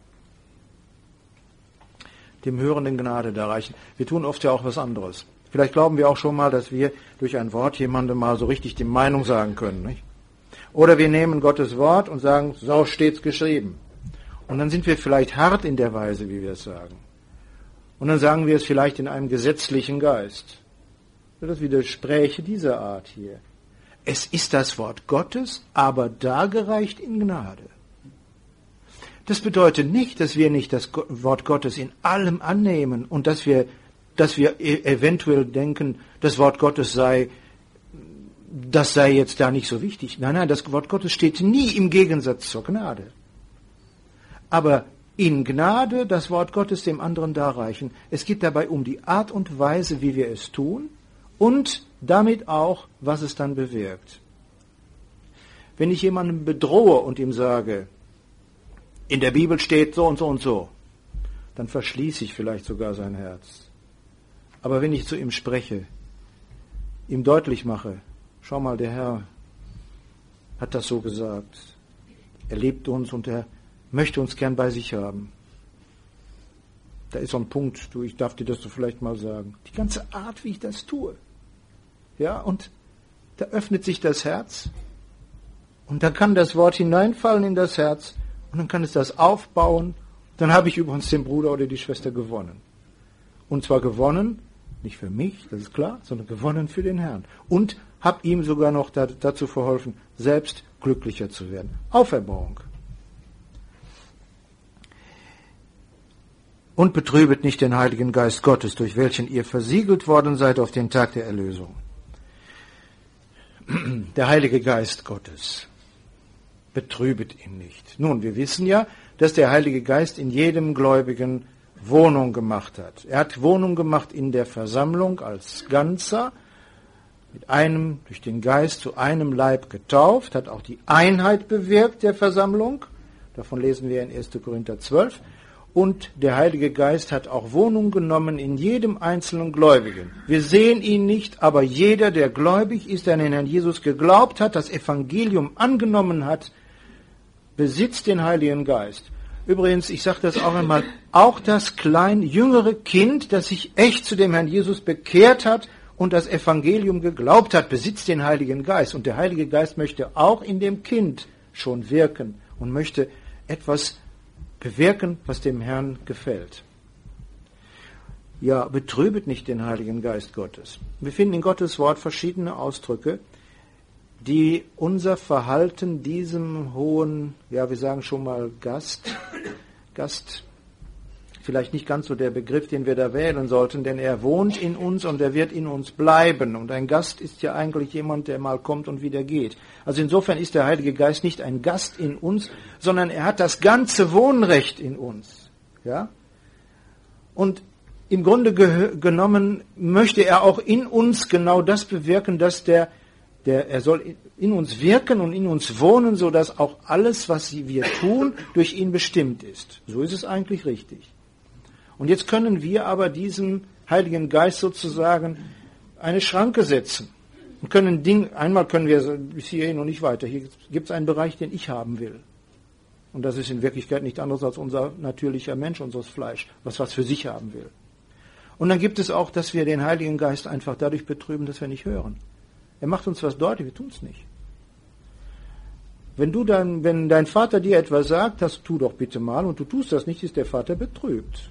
Dem Hörenden Gnade darreichen. Wir tun oft ja auch was anderes. Vielleicht glauben wir auch schon mal, dass wir durch ein Wort jemandem mal so richtig die Meinung sagen können. Nicht? Oder wir nehmen Gottes Wort und sagen, so steht's geschrieben. Und dann sind wir vielleicht hart in der Weise, wie wir es sagen. Und dann sagen wir es vielleicht in einem gesetzlichen Geist. Das widerspräche dieser Art hier. Es ist das Wort Gottes, aber dargereicht in Gnade. Das bedeutet nicht, dass wir nicht das Wort Gottes in allem annehmen und dass wir, dass wir eventuell denken, das Wort Gottes sei, das sei jetzt da nicht so wichtig. Nein, nein, das Wort Gottes steht nie im Gegensatz zur Gnade. Aber in Gnade das Wort Gottes dem anderen darreichen. Es geht dabei um die Art und Weise, wie wir es tun und damit auch, was es dann bewirkt. Wenn ich jemanden bedrohe und ihm sage, in der Bibel steht so und so und so, dann verschließe ich vielleicht sogar sein Herz. Aber wenn ich zu ihm spreche, ihm deutlich mache, schau mal, der Herr hat das so gesagt. Er liebt uns und er möchte uns gern bei sich haben. Da ist so ein Punkt, du, ich darf dir das so vielleicht mal sagen. Die ganze Art, wie ich das tue. Ja, und da öffnet sich das Herz Und dann kann das Wort hineinfallen in das Herz und dann kann es das aufbauen. Dann habe ich übrigens den Bruder oder die Schwester gewonnen. Und zwar gewonnen, nicht für mich, das ist klar, sondern gewonnen für den Herrn. Und habe ihm sogar noch da, dazu verholfen, selbst glücklicher zu werden. Auferbauung. Und betrübet nicht den Heiligen Geist Gottes, durch welchen ihr versiegelt worden seid auf den Tag der Erlösung. Der Heilige Geist Gottes. Betrübet ihn nicht. Nun, wir wissen ja, dass der Heilige Geist in jedem Gläubigen Wohnung gemacht hat. Er hat Wohnung gemacht in der Versammlung als Ganzer, mit einem, durch den Geist zu einem Leib getauft, hat auch die Einheit bewirkt der Versammlung. Davon lesen wir in erster Korinther zwölf. Und der Heilige Geist hat auch Wohnung genommen in jedem einzelnen Gläubigen. Wir sehen ihn nicht, aber jeder, der gläubig ist, der an den Herrn Jesus geglaubt hat, das Evangelium angenommen hat, besitzt den Heiligen Geist. Übrigens, ich sage das auch einmal, auch das kleine, jüngere Kind, das sich echt zu dem Herrn Jesus bekehrt hat und das Evangelium geglaubt hat, besitzt den Heiligen Geist. Und der Heilige Geist möchte auch in dem Kind schon wirken und möchte etwas bewirken, was dem Herrn gefällt. Ja, betrübet nicht den Heiligen Geist Gottes. Wir finden in Gottes Wort verschiedene Ausdrücke, die unser Verhalten diesem hohen, ja, wir sagen schon mal Gast, Gast, vielleicht nicht ganz so der Begriff, den wir da wählen sollten, denn er wohnt in uns und er wird in uns bleiben. Und ein Gast ist ja eigentlich jemand, der mal kommt und wieder geht. Also insofern ist der Heilige Geist nicht ein Gast in uns, sondern er hat das ganze Wohnrecht in uns. Ja? Und im Grunde ge- genommen möchte er auch in uns genau das bewirken, dass der Der, er soll in uns wirken und in uns wohnen, sodass auch alles, was wir tun, durch ihn bestimmt ist. So ist es eigentlich richtig. Und jetzt können wir aber diesem Heiligen Geist sozusagen eine Schranke setzen. Und können Ding, einmal können wir bis hierhin und nicht weiter. Hier gibt es einen Bereich, den ich haben will. Und das ist in Wirklichkeit nicht anderes als unser natürlicher Mensch, unseres Fleisch, was was für sich haben will. Und dann gibt es auch, dass wir den Heiligen Geist einfach dadurch betrüben, dass wir nicht hören. Er macht uns was deutlich, wir tun es nicht. Wenn du dann, wenn dein Vater dir etwas sagt, das tu doch bitte mal, und du tust das nicht, ist der Vater betrübt.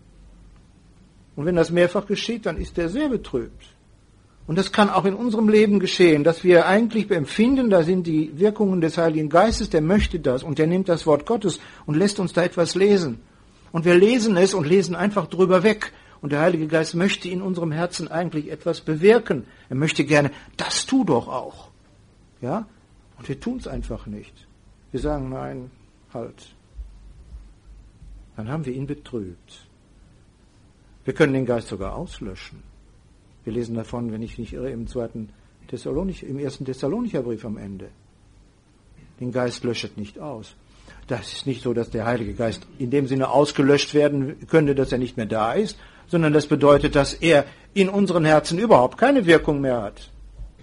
Und wenn das mehrfach geschieht, dann ist er sehr betrübt. Und das kann auch in unserem Leben geschehen, dass wir eigentlich empfinden, da sind die Wirkungen des Heiligen Geistes, der möchte das und der nimmt das Wort Gottes und lässt uns da etwas lesen. Und wir lesen es und lesen einfach drüber weg. Und der Heilige Geist möchte in unserem Herzen eigentlich etwas bewirken. Er möchte gerne, das tu doch auch. Ja? Und wir tun es einfach nicht. Wir sagen, nein, halt. Dann haben wir ihn betrübt. Wir können den Geist sogar auslöschen. Wir lesen davon, wenn ich nicht irre, im zweiten Thessalonich, im ersten Thessalonicher Brief am Ende. Den Geist löschet nicht aus. Das ist nicht so, dass der Heilige Geist in dem Sinne ausgelöscht werden könnte, dass er nicht mehr da ist, sondern das bedeutet, dass er in unseren Herzen überhaupt keine Wirkung mehr hat.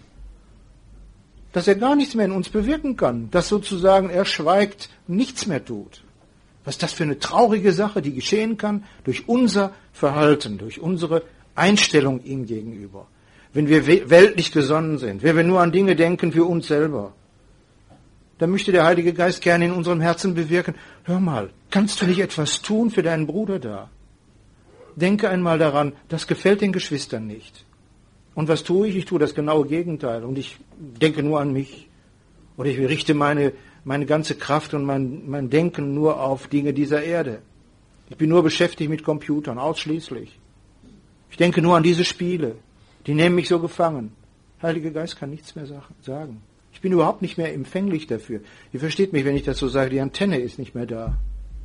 Dass er gar nichts mehr in uns bewirken kann. Dass sozusagen er schweigt, nichts mehr tut. Was ist das für eine traurige Sache, die geschehen kann durch unser Verhalten, durch unsere Einstellung ihm gegenüber. Wenn wir weltlich gesonnen sind, wenn wir nur an Dinge denken für uns selber, dann möchte der Heilige Geist gerne in unserem Herzen bewirken, hör mal, kannst du nicht etwas tun für deinen Bruder da? Denke einmal daran, das gefällt den Geschwistern nicht. Und was tue ich? Ich tue das genaue Gegenteil. Und ich denke nur an mich. Oder ich richte meine, meine ganze Kraft und mein, mein Denken nur auf Dinge dieser Erde. Ich bin nur beschäftigt mit Computern, ausschließlich. Ich denke nur an diese Spiele. Die nehmen mich so gefangen. Heiliger Geist kann nichts mehr sagen. Ich bin überhaupt nicht mehr empfänglich dafür. Ihr versteht mich, wenn ich das so sage, die Antenne ist nicht mehr da.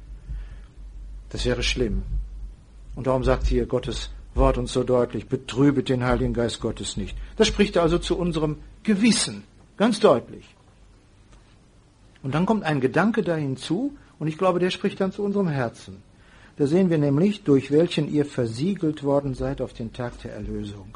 Das wäre schlimm. Und darum sagt hier Gottes Wort uns so deutlich, betrübet den Heiligen Geist Gottes nicht. Das spricht also zu unserem Gewissen, ganz deutlich. Und dann kommt ein Gedanke da hinzu, und ich glaube, der spricht dann zu unserem Herzen. Da sehen wir nämlich, durch welchen ihr versiegelt worden seid auf den Tag der Erlösung.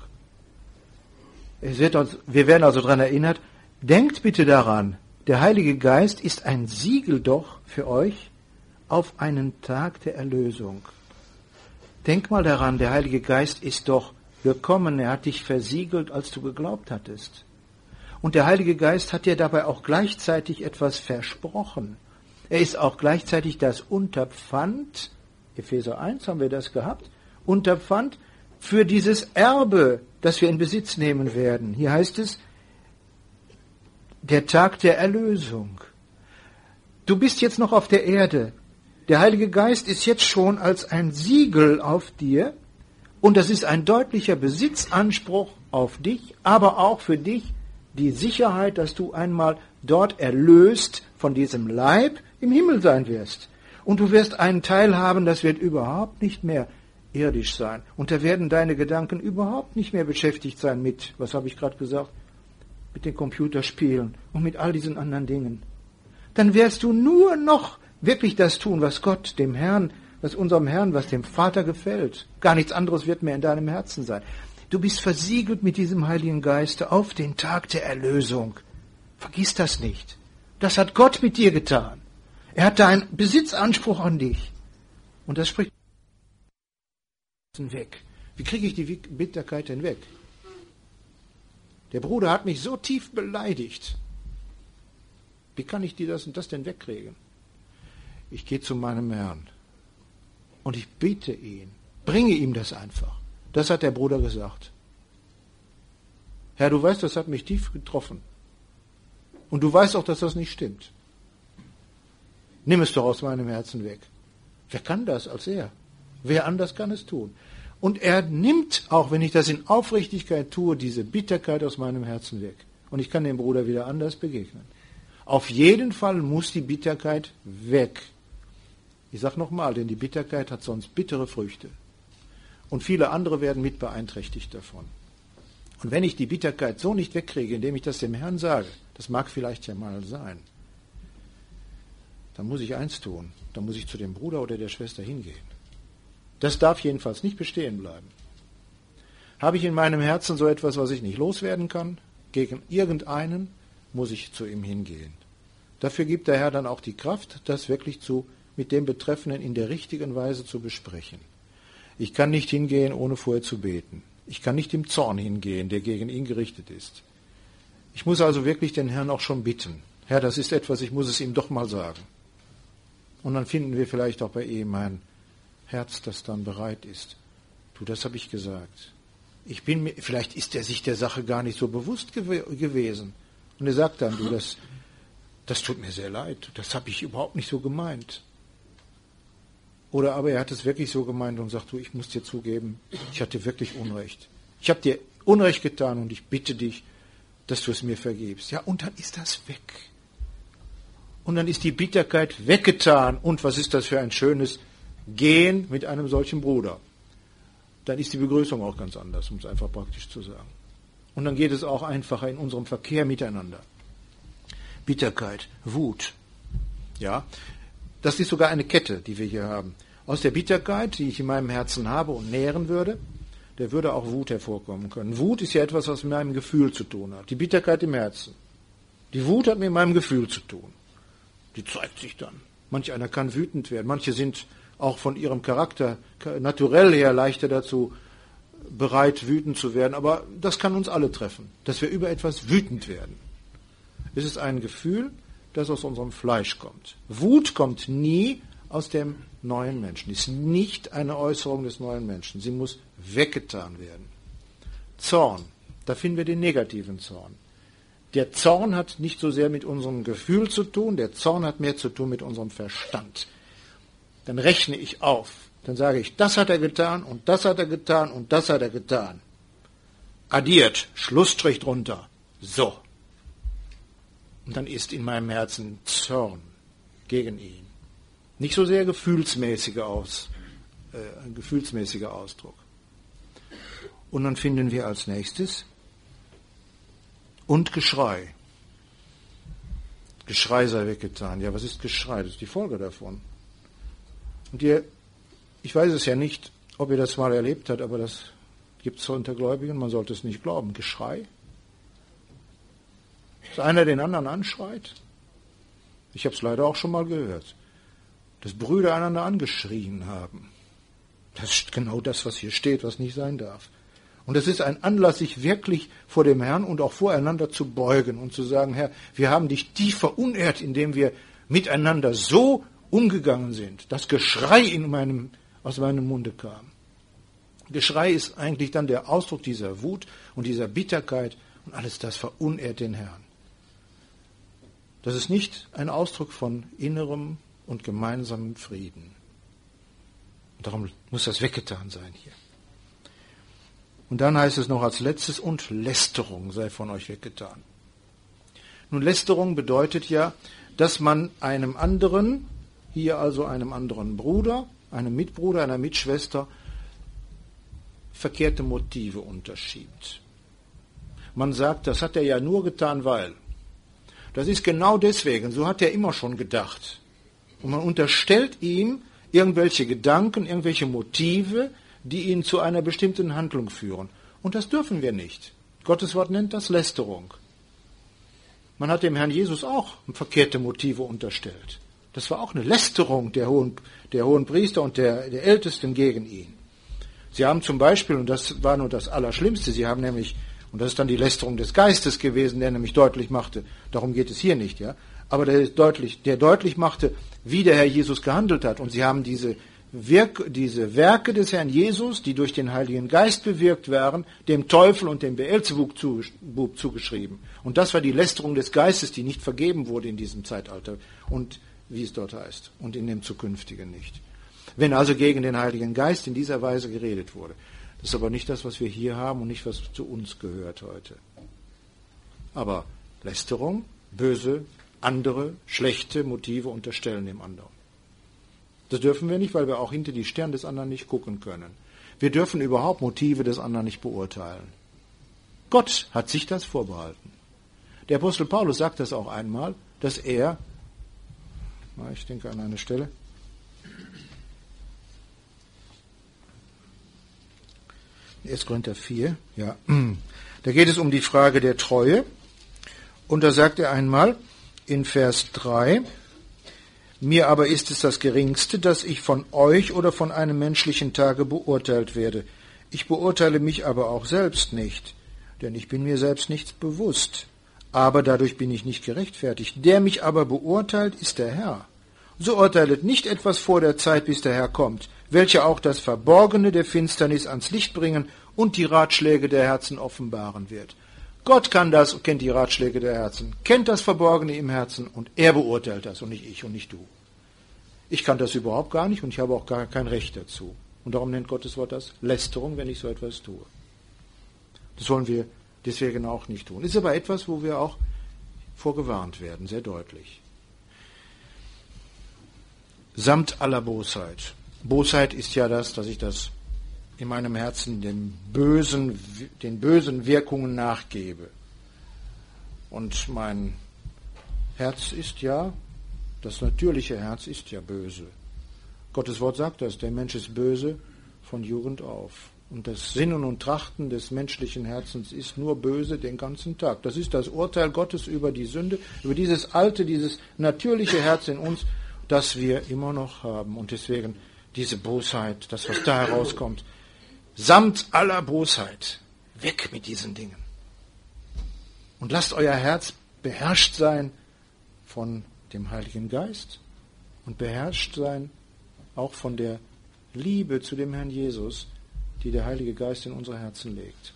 Es wird uns, wir werden also daran erinnert, denkt bitte daran, der Heilige Geist ist ein Siegel doch für euch auf einen Tag der Erlösung. Denk mal daran, der Heilige Geist ist doch gekommen, er hat dich versiegelt, als du geglaubt hattest. Und der Heilige Geist hat dir dabei auch gleichzeitig etwas versprochen. Er ist auch gleichzeitig das Unterpfand, Epheser eins haben wir das gehabt, Unterpfand für dieses Erbe, das wir in Besitz nehmen werden. Hier heißt es, der Tag der Erlösung. Du bist jetzt noch auf der Erde. Der Heilige Geist ist jetzt schon als ein Siegel auf dir und das ist ein deutlicher Besitzanspruch auf dich, aber auch für dich die Sicherheit, dass du einmal dort erlöst von diesem Leib im Himmel sein wirst. Und du wirst einen Teil haben, das wird überhaupt nicht mehr irdisch sein. Und da werden deine Gedanken überhaupt nicht mehr beschäftigt sein mit, was habe ich gerade gesagt, mit den Computerspielen und mit all diesen anderen Dingen. Dann wirst du nur noch wirklich das tun, was Gott, dem Herrn, was unserem Herrn, was dem Vater gefällt. Gar nichts anderes wird mehr in deinem Herzen sein. Du bist versiegelt mit diesem Heiligen Geiste auf den Tag der Erlösung. Vergiss das nicht. Das hat Gott mit dir getan. Er hat da einen Besitzanspruch an dich. Und das spricht weg. Wie kriege ich die Bitterkeit denn weg? Der Bruder hat mich so tief beleidigt. Wie kann ich dir das und das denn wegkriegen? Ich gehe zu meinem Herrn und ich bitte ihn, bringe ihm das einfach. Das hat der Bruder gesagt. Herr, du weißt, das hat mich tief getroffen. Und du weißt auch, dass das nicht stimmt. Nimm es doch aus meinem Herzen weg. Wer kann das als er? Wer anders kann es tun? Und er nimmt, auch wenn ich das in Aufrichtigkeit tue, diese Bitterkeit aus meinem Herzen weg. Und ich kann dem Bruder wieder anders begegnen. Auf jeden Fall muss die Bitterkeit weg. Ich sage nochmal, denn die Bitterkeit hat sonst bittere Früchte. Und viele andere werden mit beeinträchtigt davon. Und wenn ich die Bitterkeit so nicht wegkriege, indem ich das dem Herrn sage, das mag vielleicht ja mal sein, dann muss ich eins tun, dann muss ich zu dem Bruder oder der Schwester hingehen. Das darf jedenfalls nicht bestehen bleiben. Habe ich in meinem Herzen so etwas, was ich nicht loswerden kann, gegen irgendeinen, muss ich zu ihm hingehen. Dafür gibt der Herr dann auch die Kraft, das wirklich zu, mit dem Betreffenden in der richtigen Weise zu besprechen. Ich kann nicht hingehen, ohne vorher zu beten. Ich kann nicht im Zorn hingehen, der gegen ihn gerichtet ist. Ich muss also wirklich den Herrn auch schon bitten. Herr, das ist etwas, ich muss es ihm doch mal sagen. Und dann finden wir vielleicht auch bei ihm ein Herz, das dann bereit ist. Du, das habe ich gesagt. Ich bin mir, vielleicht ist er sich der Sache gar nicht so bewusst gew- gewesen. Und er sagt dann, du, das, das tut mir sehr leid, das habe ich überhaupt nicht so gemeint. Oder aber er hat es wirklich so gemeint und sagt, du, ich muss dir zugeben, ich hatte wirklich Unrecht. Ich habe dir Unrecht getan und ich bitte dich, dass du es mir vergibst. Ja, und dann ist das weg. Und dann ist die Bitterkeit weggetan. Und was ist das für ein schönes Gehen mit einem solchen Bruder? Dann ist die Begrüßung auch ganz anders, um es einfach praktisch zu sagen. Und dann geht es auch einfacher in unserem Verkehr miteinander. Bitterkeit, Wut. Ja, das ist sogar eine Kette, die wir hier haben. Aus der Bitterkeit, die ich in meinem Herzen habe und nähren würde, der würde auch Wut hervorkommen können. Wut ist ja etwas, was mit meinem Gefühl zu tun hat. Die Bitterkeit im Herzen. Die Wut hat mit meinem Gefühl zu tun. Die zeigt sich dann. Manch einer kann wütend werden. Manche sind auch von ihrem Charakter naturell her leichter dazu bereit, wütend zu werden. Aber das kann uns alle treffen, dass wir über etwas wütend werden. Es ist ein Gefühl, das aus unserem Fleisch kommt. Wut kommt nie aus dem neuen Menschen. Ist nicht eine Äußerung des neuen Menschen. Sie muss weggetan werden. Zorn, da finden wir den negativen Zorn. Der Zorn hat nicht so sehr mit unserem Gefühl zu tun, der Zorn hat mehr zu tun mit unserem Verstand. Dann rechne ich auf, dann sage ich, das hat er getan und das hat er getan und das hat er getan. Addiert, Schlussstrich drunter. So. Und dann ist in meinem Herzen Zorn gegen ihn. Nicht so sehr gefühlsmäßiger Aus, äh, ein gefühlsmäßiger Ausdruck. Und dann finden wir als nächstes und Geschrei. Geschrei sei weggetan. Ja, was ist Geschrei? Das ist die Folge davon. Und ihr, ich weiß es ja nicht, ob ihr das mal erlebt habt, aber das gibt es unter Gläubigen, man sollte es nicht glauben. Geschrei. Dass einer den anderen anschreit. Ich habe es leider auch schon mal gehört, dass Brüder einander angeschrien haben. Das ist genau das, was hier steht, was nicht sein darf. Und das ist ein Anlass, sich wirklich vor dem Herrn und auch voreinander zu beugen und zu sagen, Herr, wir haben dich tief verunehrt, indem wir miteinander so umgegangen sind, dass Geschrei in meinem, aus meinem Munde kam. Geschrei ist eigentlich dann der Ausdruck dieser Wut und dieser Bitterkeit und alles das verunehrt den Herrn. Das ist nicht ein Ausdruck von innerem und gemeinsamem Frieden. Und darum muss das weggetan sein hier. Und dann heißt es noch als letztes, und Lästerung sei von euch weggetan. Nun, Lästerung bedeutet ja, dass man einem anderen, hier also einem anderen Bruder, einem Mitbruder, einer Mitschwester, verkehrte Motive unterschiebt. Man sagt, das hat er ja nur getan, weil. Das ist genau deswegen, so hat er immer schon gedacht. Und man unterstellt ihm irgendwelche Gedanken, irgendwelche Motive, die ihn zu einer bestimmten Handlung führen. Und das dürfen wir nicht. Gottes Wort nennt das Lästerung. Man hat dem Herrn Jesus auch verkehrte Motive unterstellt. Das war auch eine Lästerung der hohen, der hohen Priester und der, der Ältesten gegen ihn. Sie haben zum Beispiel, und das war nur das Allerschlimmste, sie haben nämlich, und das ist dann die Lästerung des Geistes gewesen, der nämlich deutlich machte, darum geht es hier nicht, ja, aber der deutlich, der deutlich machte, wie der Herr Jesus gehandelt hat. Und sie haben diese, Wirk, diese Werke des Herrn Jesus, die durch den Heiligen Geist bewirkt waren, dem Teufel und dem Beelzebub zugeschrieben. Und das war die Lästerung des Geistes, die nicht vergeben wurde in diesem Zeitalter und wie es dort heißt und in dem zukünftigen nicht. Wenn also gegen den Heiligen Geist in dieser Weise geredet wurde. Das ist aber nicht das, was wir hier haben und nicht, was zu uns gehört heute. Aber Lästerung, böse, andere, schlechte Motive unterstellen dem anderen. Das dürfen wir nicht, weil wir auch hinter die Stirn des anderen nicht gucken können. Wir dürfen überhaupt Motive des anderen nicht beurteilen. Gott hat sich das vorbehalten. Der Apostel Paulus sagt das auch einmal, dass er, ich denke an eine Stelle, erster Korinther vier, ja, da geht es um die Frage der Treue. Und da sagt er einmal in Vers drei, mir aber ist es das Geringste, dass ich von euch oder von einem menschlichen Tage beurteilt werde. Ich beurteile mich aber auch selbst nicht, denn ich bin mir selbst nichts bewusst. Aber dadurch bin ich nicht gerechtfertigt. Der mich aber beurteilt, ist der Herr. So urteilet nicht etwas vor der Zeit, bis der Herr kommt, welcher auch das Verborgene der Finsternis ans Licht bringen und die Ratschläge der Herzen offenbaren wird. Gott kann das, kennt die Ratschläge der Herzen, kennt das Verborgene im Herzen und er beurteilt das und nicht ich und nicht du. Ich kann das überhaupt gar nicht und ich habe auch gar kein Recht dazu. Und darum nennt Gottes Wort das Lästerung, wenn ich so etwas tue. Das wollen wir deswegen auch nicht tun. Ist aber etwas, wo wir auch vorgewarnt werden, sehr deutlich. Samt aller Bosheit. Bosheit ist ja das, dass ich das in meinem Herzen den bösen, den bösen Wirkungen nachgebe. Und mein Herz ist ja, das natürliche Herz ist ja böse. Gottes Wort sagt das, der Mensch ist böse von Jugend auf. Und das Sinnen und Trachten des menschlichen Herzens ist nur böse den ganzen Tag. Das ist das Urteil Gottes über die Sünde, über dieses alte, dieses natürliche Herz in uns, das wir immer noch haben. Und deswegen diese Bosheit, das, was da herauskommt, samt aller Bosheit, weg mit diesen Dingen. Und lasst euer Herz beherrscht sein von dem Heiligen Geist und beherrscht sein auch von der Liebe zu dem Herrn Jesus, die der Heilige Geist in unsere Herzen legt.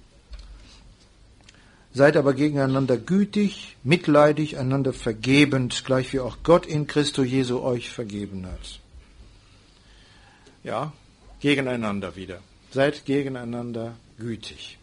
Seid aber gegeneinander gütig, mitleidig, einander vergebend, gleich wie auch Gott in Christo Jesu euch vergeben hat. Ja, gegeneinander wieder. Seid gegeneinander gütig.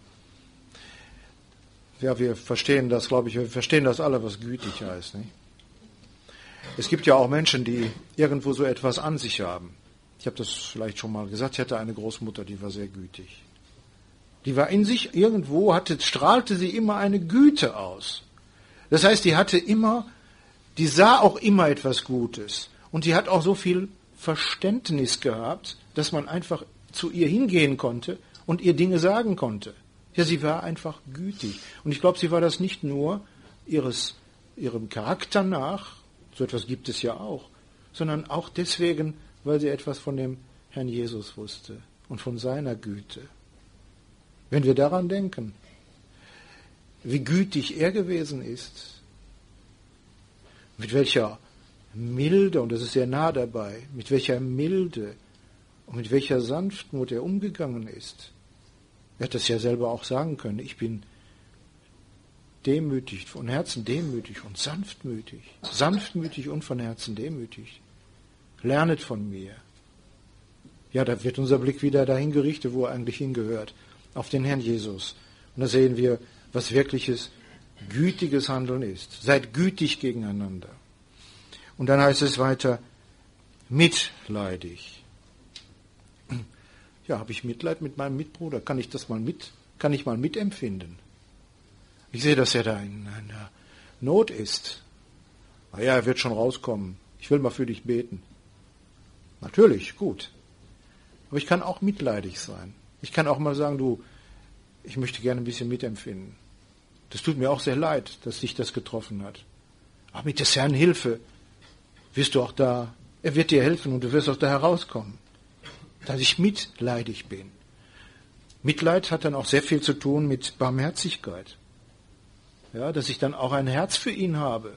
Ja, wir verstehen das, glaube ich, wir verstehen das alle, was gütig heißt. Nicht? Es gibt ja auch Menschen, die irgendwo so etwas an sich haben. Ich habe das vielleicht schon mal gesagt, ich hatte eine Großmutter, die war sehr gütig. Die war in sich irgendwo, hatte, strahlte sie immer eine Güte aus. Das heißt, die hatte immer, die sah auch immer etwas Gutes. Und die hat auch so viel Verständnis gehabt, dass man einfach zu ihr hingehen konnte und ihr Dinge sagen konnte. Ja, sie war einfach gütig. Und ich glaube, sie war das nicht nur ihres, ihrem Charakter nach, so etwas gibt es ja auch, sondern auch deswegen, weil sie etwas von dem Herrn Jesus wusste und von seiner Güte. Wenn wir daran denken, wie gütig er gewesen ist, mit welcher Milde, und das ist sehr nah dabei, mit welcher Milde und mit welcher Sanftmut er umgegangen ist. Er hat das ja selber auch sagen können, ich bin demütig, von Herzen demütig und sanftmütig. Sanftmütig und von Herzen demütig. Lernet von mir. Ja, da wird unser Blick wieder dahin gerichtet, wo er eigentlich hingehört, auf den Herrn Jesus. Und da sehen wir, was wirkliches, gütiges Handeln ist. Seid gütig gegeneinander. Und dann heißt es weiter, mitleidig. Ja, habe ich Mitleid mit meinem Mitbruder? Kann ich das mal mit, kann ich mal mitempfinden? Ich sehe, dass er da in einer Not ist. Na ja, er wird schon rauskommen. Ich will mal für dich beten. Natürlich, gut. Aber ich kann auch mitleidig sein. Ich kann auch mal sagen, du, ich möchte gerne ein bisschen mitempfinden. Das tut mir auch sehr leid, dass dich das getroffen hat. Aber mit des Herrn Hilfe wirst du auch da, er wird dir helfen und du wirst auch da herauskommen. Dass ich mitleidig bin. Mitleid hat dann auch sehr viel zu tun mit Barmherzigkeit. Ja, dass ich dann auch ein Herz für ihn habe.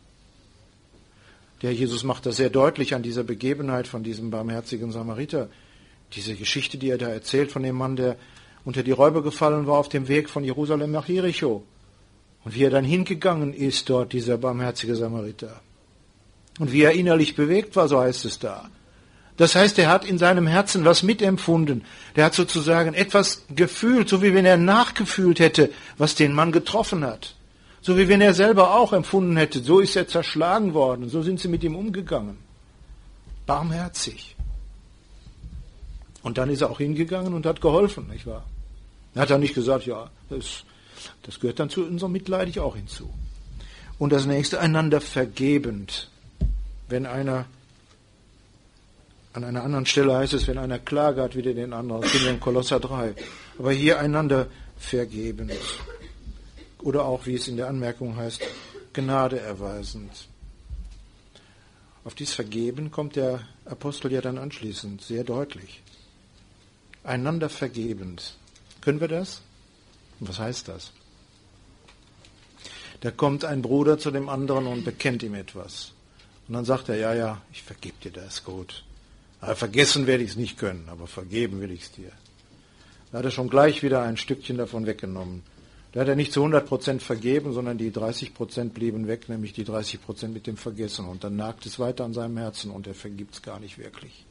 Der Jesus macht das sehr deutlich an dieser Begebenheit von diesem barmherzigen Samariter. Diese Geschichte, die er da erzählt von dem Mann, der unter die Räuber gefallen war auf dem Weg von Jerusalem nach Jericho. Und wie er dann hingegangen ist dort, dieser barmherzige Samariter. Und wie er innerlich bewegt war, so heißt es da. Das heißt, er hat in seinem Herzen was mitempfunden. Der hat sozusagen etwas gefühlt, so wie wenn er nachgefühlt hätte, was den Mann getroffen hat. So wie wenn er selber auch empfunden hätte, so ist er zerschlagen worden, so sind sie mit ihm umgegangen. Barmherzig. Und dann ist er auch hingegangen und hat geholfen, nicht wahr? Er hat dann nicht gesagt, ja, das, das gehört dann zu unserem Mitleidig auch hinzu. Und das nächste, einander vergebend. Wenn einer, an einer anderen Stelle heißt es, wenn einer Klage hat, wieder den anderen, das sind wir in Kolosser drei. Aber hier einander vergebend. Oder auch, wie es in der Anmerkung heißt, Gnade erweisend. Auf dieses Vergeben kommt der Apostel ja dann anschließend sehr deutlich. Einander vergebend. Können wir das? Was heißt das? Da kommt ein Bruder zu dem anderen und bekennt ihm etwas. Und dann sagt er, ja, ja, ich vergebe dir das, gut. Aber vergessen werde ich es nicht können, aber vergeben will ich es dir. Da hat er schon gleich wieder ein Stückchen davon weggenommen. Da hat er nicht zu hundert Prozent vergeben, sondern die dreißig Prozent blieben weg, nämlich die dreißig Prozent mit dem Vergessen. Und dann nagt es weiter an seinem Herzen und er vergibt es gar nicht wirklich.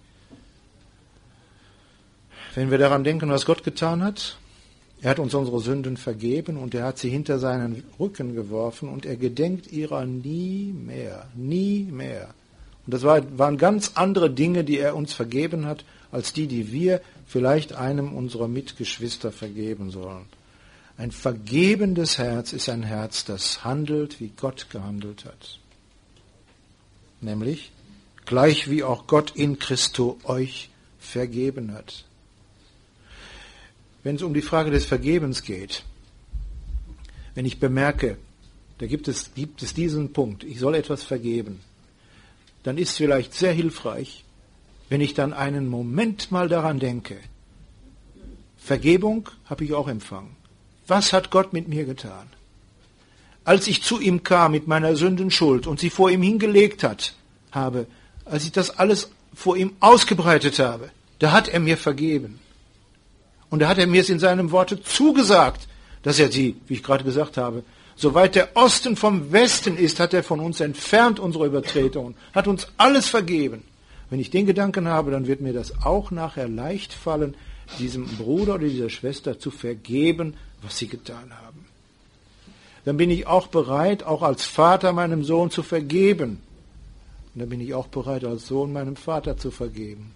Wenn wir daran denken, was Gott getan hat, er hat uns unsere Sünden vergeben und er hat sie hinter seinen Rücken geworfen und er gedenkt ihrer nie mehr, nie mehr. Und das waren ganz andere Dinge, die er uns vergeben hat, als die, die wir vielleicht einem unserer Mitgeschwister vergeben sollen. Ein vergebendes Herz ist ein Herz, das handelt, wie Gott gehandelt hat. Nämlich, gleich wie auch Gott in Christo euch vergeben hat. Wenn es um die Frage des Vergebens geht, wenn ich bemerke, da gibt es, gibt es diesen Punkt, ich soll etwas vergeben, dann ist es vielleicht sehr hilfreich, wenn ich dann einen Moment mal daran denke. Vergebung habe ich auch empfangen. Was hat Gott mit mir getan? Als ich zu ihm kam mit meiner Sündenschuld und sie vor ihm hingelegt hat, habe, als ich das alles vor ihm ausgebreitet habe, da hat er mir vergeben. Und da hat er mir es in seinem Worte zugesagt, dass er sie, wie ich gerade gesagt habe, soweit der Osten vom Westen ist, hat er von uns entfernt unsere Übertretungen, hat uns alles vergeben. Wenn ich den Gedanken habe, dann wird mir das auch nachher leicht fallen, diesem Bruder oder dieser Schwester zu vergeben, was sie getan haben. Dann bin ich auch bereit, auch als Vater meinem Sohn zu vergeben. Und dann bin ich auch bereit, als Sohn meinem Vater zu vergeben.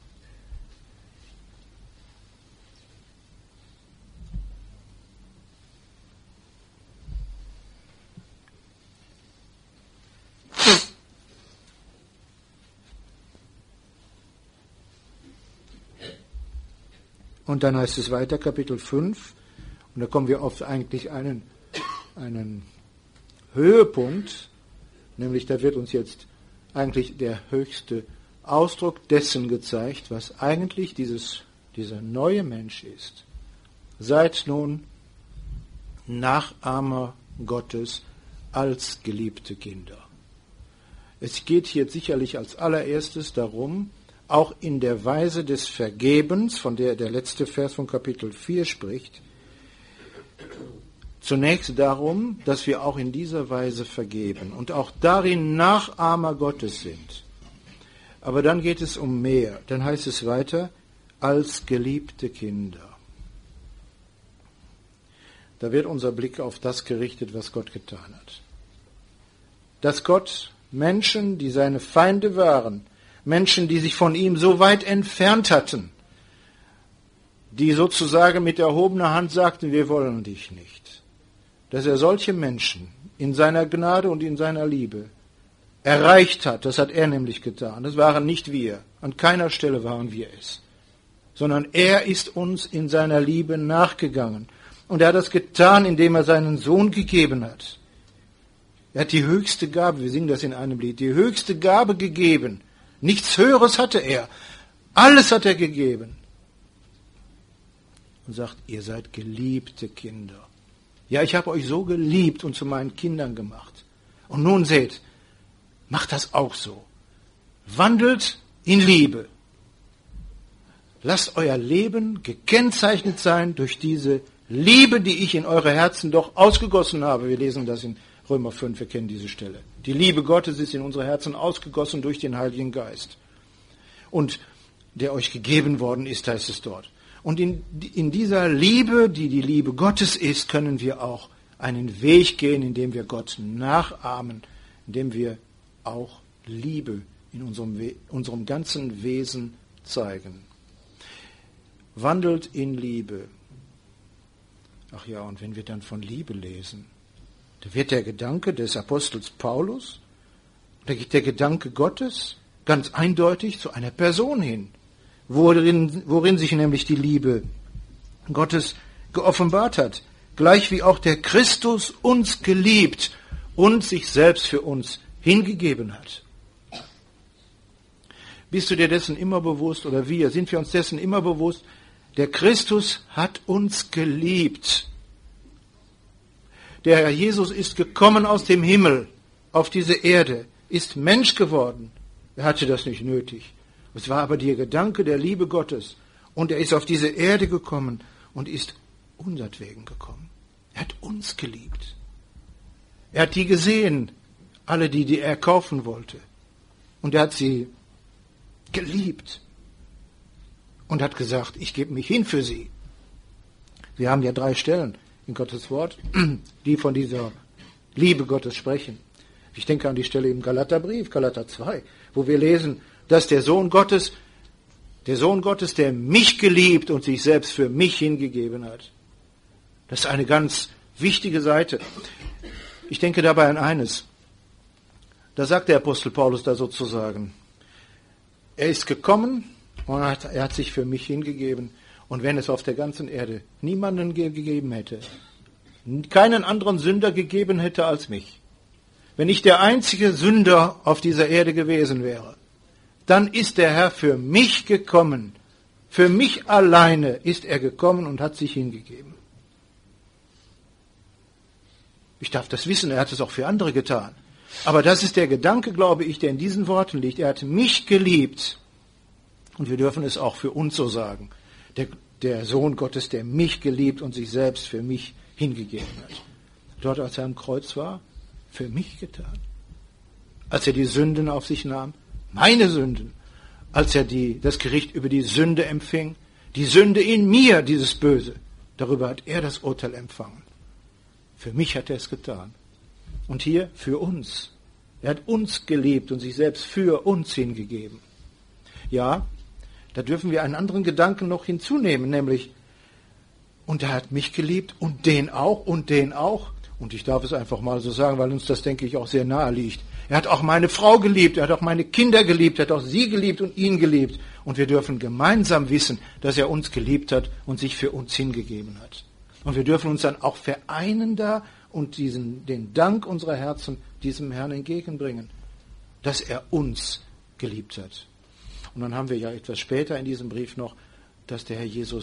Und dann heißt es weiter, Kapitel fünf, und da kommen wir auf eigentlich einen, einen Höhepunkt, nämlich da wird uns jetzt eigentlich der höchste Ausdruck dessen gezeigt, was eigentlich dieses, dieser neue Mensch ist. Seid nun Nachahmer Gottes als geliebte Kinder. Es geht hier sicherlich als allererstes darum, auch in der Weise des Vergebens, von der der letzte Vers von Kapitel vier spricht, zunächst darum, dass wir auch in dieser Weise vergeben und auch darin Nachahmer Gottes sind. Aber dann geht es um mehr. Dann heißt es weiter, als geliebte Kinder. Da wird unser Blick auf das gerichtet, was Gott getan hat. Dass Gott Menschen, die seine Feinde waren, Menschen, die sich von ihm so weit entfernt hatten, die sozusagen mit erhobener Hand sagten, wir wollen dich nicht, dass er solche Menschen in seiner Gnade und in seiner Liebe erreicht hat, das hat er nämlich getan. Das waren nicht wir, an keiner Stelle waren wir es, sondern er ist uns in seiner Liebe nachgegangen. Und er hat das getan, indem er seinen Sohn gegeben hat. Er hat die höchste Gabe, wir singen das in einem Lied, die höchste Gabe gegeben. Nichts Höheres hatte er. Alles hat er gegeben. Und sagt, ihr seid geliebte Kinder. Ja, ich habe euch so geliebt und zu meinen Kindern gemacht. Und nun seht, macht das auch so. Wandelt in Liebe. Lasst euer Leben gekennzeichnet sein durch diese Liebe, die ich in eure Herzen doch ausgegossen habe. Wir lesen das in Römer fünf, wir kennen diese Stelle. Die Liebe Gottes ist in unsere Herzen ausgegossen durch den Heiligen Geist. Und der euch gegeben worden ist, heißt es dort. Und in, in dieser Liebe, die die Liebe Gottes ist, können wir auch einen Weg gehen, indem wir Gott nachahmen, indem wir auch Liebe in unserem, We- unserem ganzen Wesen zeigen. Wandelt in Liebe. Ach ja, und wenn wir dann von Liebe lesen, da wird der Gedanke des Apostels Paulus, da geht der Gedanke Gottes ganz eindeutig zu einer Person hin, worin, worin sich nämlich die Liebe Gottes geoffenbart hat, gleich wie auch der Christus uns geliebt und sich selbst für uns hingegeben hat. Bist du dir dessen immer bewusst, oder wir, sind wir uns dessen immer bewusst, der Christus hat uns geliebt. Der Herr Jesus ist gekommen aus dem Himmel auf diese Erde, ist Mensch geworden. Er hatte das nicht nötig. Es war aber der Gedanke der Liebe Gottes. Und er ist auf diese Erde gekommen und ist unsertwegen gekommen. Er hat uns geliebt. Er hat die gesehen, alle die, die er kaufen wollte. Und er hat sie geliebt. Und hat gesagt, ich gebe mich hin für sie. Wir haben ja drei Stellen in Gottes Wort, die von dieser Liebe Gottes sprechen. Ich denke an die Stelle im Galaterbrief, Galater zwei, wo wir lesen, dass der Sohn Gottes, der Sohn Gottes, der mich geliebt und sich selbst für mich hingegeben hat. Das ist eine ganz wichtige Seite. Ich denke dabei an eines. Da sagt der Apostel Paulus da sozusagen, er ist gekommen und er hat, er hat sich für mich hingegeben. Und wenn es auf der ganzen Erde niemanden gegeben hätte, keinen anderen Sünder gegeben hätte als mich, wenn ich der einzige Sünder auf dieser Erde gewesen wäre, dann ist der Herr für mich gekommen. Für mich alleine ist er gekommen und hat sich hingegeben. Ich darf das wissen, er hat es auch für andere getan. Aber das ist der Gedanke, glaube ich, der in diesen Worten liegt. Er hat mich geliebt. Und wir dürfen es auch für uns so sagen. Der, der Sohn Gottes, der mich geliebt und sich selbst für mich hingegeben hat. Dort, als er am Kreuz war, für mich getan. Als er die Sünden auf sich nahm, meine Sünden. Als er die, das Gericht über die Sünde empfing, die Sünde in mir, dieses Böse. Darüber hat er das Urteil empfangen. Für mich hat er es getan. Und hier für uns. Er hat uns geliebt und sich selbst für uns hingegeben. Ja, da dürfen wir einen anderen Gedanken noch hinzunehmen, nämlich, und er hat mich geliebt und den auch und den auch. Und ich darf es einfach mal so sagen, weil uns das, denke ich, auch sehr nahe liegt. Er hat auch meine Frau geliebt, er hat auch meine Kinder geliebt, er hat auch sie geliebt und ihn geliebt. Und wir dürfen gemeinsam wissen, dass er uns geliebt hat und sich für uns hingegeben hat. Und wir dürfen uns dann auch vereinen da und diesen, den Dank unserer Herzen diesem Herrn entgegenbringen, dass er uns geliebt hat. Und dann haben wir ja etwas später in diesem Brief noch, dass der Herr Jesus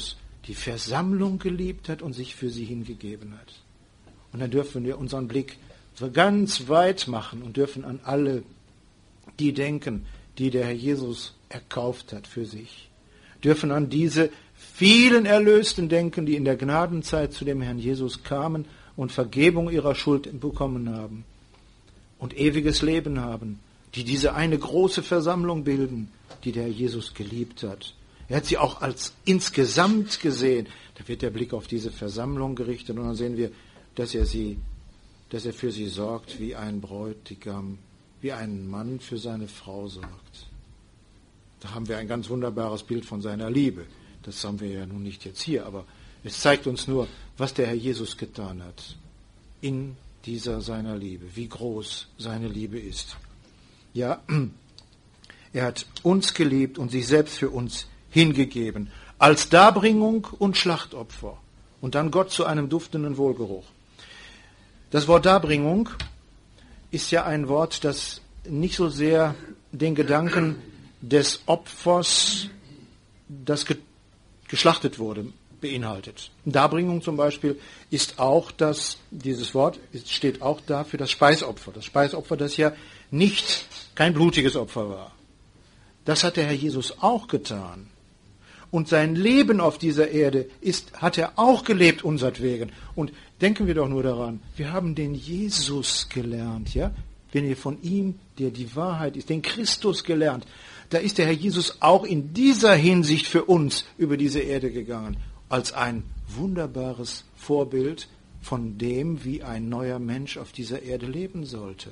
die Versammlung geliebt hat und sich für sie hingegeben hat. Und dann dürfen wir unseren Blick so ganz weit machen und dürfen an alle die denken, die der Herr Jesus erkauft hat für sich. Dürfen an diese vielen Erlösten denken, die in der Gnadenzeit zu dem Herrn Jesus kamen und Vergebung ihrer Schuld bekommen haben und ewiges Leben haben, die diese eine große Versammlung bilden, die der Herr Jesus geliebt hat. Er hat sie auch als insgesamt gesehen. Da wird der Blick auf diese Versammlung gerichtet und dann sehen wir, dass er sie, dass er für sie sorgt, wie ein Bräutigam, wie ein Mann für seine Frau sorgt. Da haben wir ein ganz wunderbares Bild von seiner Liebe. Das haben wir ja nun nicht jetzt hier, aber es zeigt uns nur, was der Herr Jesus getan hat in dieser seiner Liebe, wie groß seine Liebe ist. Ja, er hat uns geliebt und sich selbst für uns hingegeben, als Darbringung und Schlachtopfer und dann Gott zu einem duftenden Wohlgeruch. Das Wort Darbringung ist ja ein Wort, das nicht so sehr den Gedanken des Opfers, das ge- geschlachtet wurde, beinhaltet. Darbringung zum Beispiel ist auch das, dieses Wort steht auch da für das Speisopfer. Das Speisopfer, das ja nicht kein blutiges Opfer war. Das hat der Herr Jesus auch getan. Und sein Leben auf dieser Erde ist, hat er auch gelebt unsertwegen. Und denken wir doch nur daran, wir haben den Jesus gelernt, ja? Wenn ihr von ihm, der die Wahrheit ist, den Christus gelernt, da ist der Herr Jesus auch in dieser Hinsicht für uns über diese Erde gegangen, als ein wunderbares Vorbild von dem, wie ein neuer Mensch auf dieser Erde leben sollte.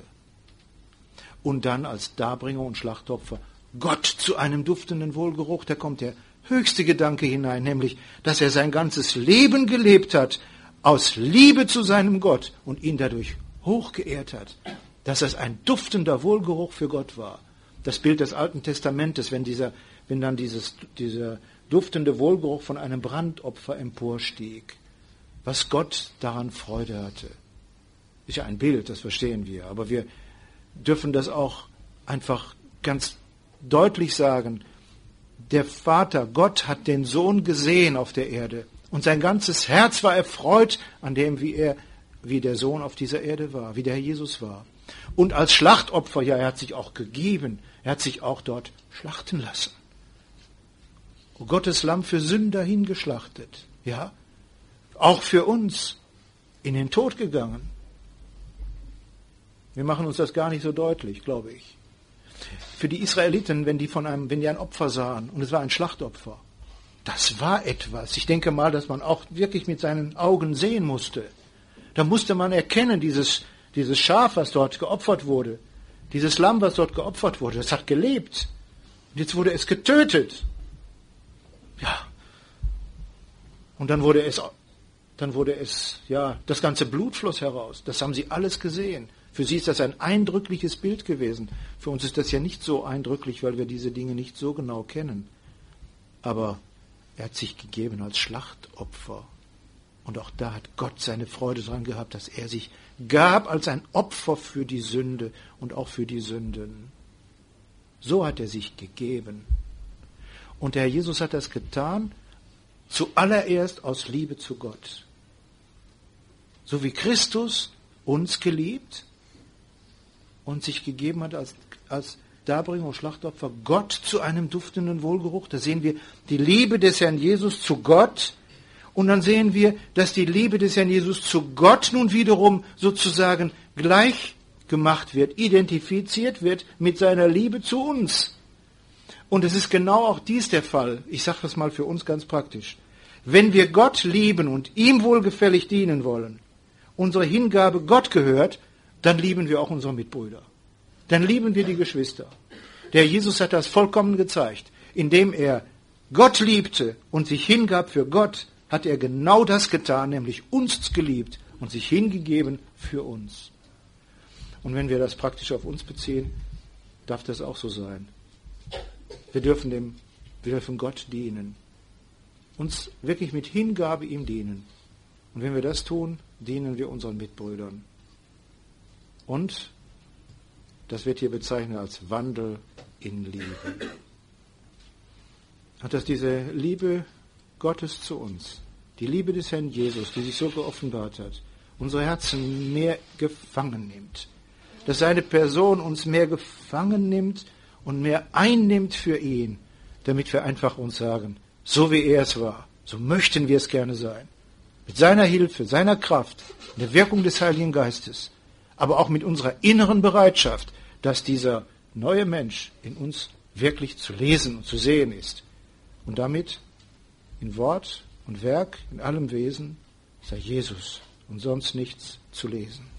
Und dann als Darbringer und Schlachtopfer Gott zu einem duftenden Wohlgeruch, da kommt der höchste Gedanke hinein, nämlich, dass er sein ganzes Leben gelebt hat, aus Liebe zu seinem Gott und ihn dadurch hochgeehrt hat, dass das ein duftender Wohlgeruch für Gott war. Das Bild des Alten Testamentes, wenn dieser, wenn dann dieses, dieser duftende Wohlgeruch von einem Brandopfer emporstieg, was Gott daran Freude hatte. Ist ja ein Bild, das verstehen wir, aber wir dürfen das auch einfach ganz deutlich sagen. Der Vater, Gott, hat den Sohn gesehen auf der Erde und sein ganzes Herz war erfreut an dem, wie er, wie der Sohn auf dieser Erde war, wie der Herr Jesus war. Und als Schlachtopfer, ja, er hat sich auch gegeben, er hat sich auch dort schlachten lassen. Und Gottes Lamm für Sünder hingeschlachtet, ja, auch für uns in den Tod gegangen. Wir machen uns das gar nicht so deutlich, glaube ich. Für die Israeliten, wenn die von einem, wenn die ein Opfer sahen, und es war ein Schlachtopfer, das war etwas. Ich denke mal, dass man auch wirklich mit seinen Augen sehen musste. Da musste man erkennen, dieses, dieses Schaf, was dort geopfert wurde, dieses Lamm, was dort geopfert wurde, das hat gelebt. Und jetzt wurde es getötet. Ja. Und dann wurde es, dann wurde es, ja, das ganze Blut floss heraus. Das haben sie alles gesehen. Für sie ist das ein eindrückliches Bild gewesen. Für uns ist das ja nicht so eindrücklich, weil wir diese Dinge nicht so genau kennen. Aber er hat sich gegeben als Schlachtopfer. Und auch da hat Gott seine Freude dran gehabt, dass er sich gab als ein Opfer für die Sünde und auch für die Sünden. So hat er sich gegeben. Und der Herr Jesus hat das getan, zuallererst aus Liebe zu Gott. So wie Christus uns geliebt und sich gegeben hat als, als Darbringer und Schlachtopfer Gott zu einem duftenden Wohlgeruch. Da sehen wir die Liebe des Herrn Jesus zu Gott. Und dann sehen wir, dass die Liebe des Herrn Jesus zu Gott nun wiederum sozusagen gleich gemacht wird, identifiziert wird mit seiner Liebe zu uns. Und es ist genau auch dies der Fall. Ich sage das mal für uns ganz praktisch. Wenn wir Gott lieben und ihm wohlgefällig dienen wollen, unsere Hingabe Gott gehört, dann lieben wir auch unsere Mitbrüder. Dann lieben wir die Geschwister. Der Jesus hat das vollkommen gezeigt. Indem er Gott liebte und sich hingab für Gott, hat er genau das getan, nämlich uns geliebt und sich hingegeben für uns. Und wenn wir das praktisch auf uns beziehen, darf das auch so sein. Wir dürfen dem, wir dürfen Gott dienen. Uns wirklich mit Hingabe ihm dienen. Und wenn wir das tun, dienen wir unseren Mitbrüdern. Und das wird hier bezeichnet als Wandel in Liebe. Und dass diese Liebe Gottes zu uns, die Liebe des Herrn Jesus, die sich so geoffenbart hat, unsere Herzen mehr gefangen nimmt. Dass seine Person uns mehr gefangen nimmt und mehr einnimmt für ihn, damit wir einfach uns sagen, so wie er es war, so möchten wir es gerne sein. Mit seiner Hilfe, seiner Kraft, der Wirkung des Heiligen Geistes, aber auch mit unserer inneren Bereitschaft, dass dieser neue Mensch in uns wirklich zu lesen und zu sehen ist. Und damit in Wort und Werk, in allem Wesen, sei Jesus und sonst nichts zu lesen.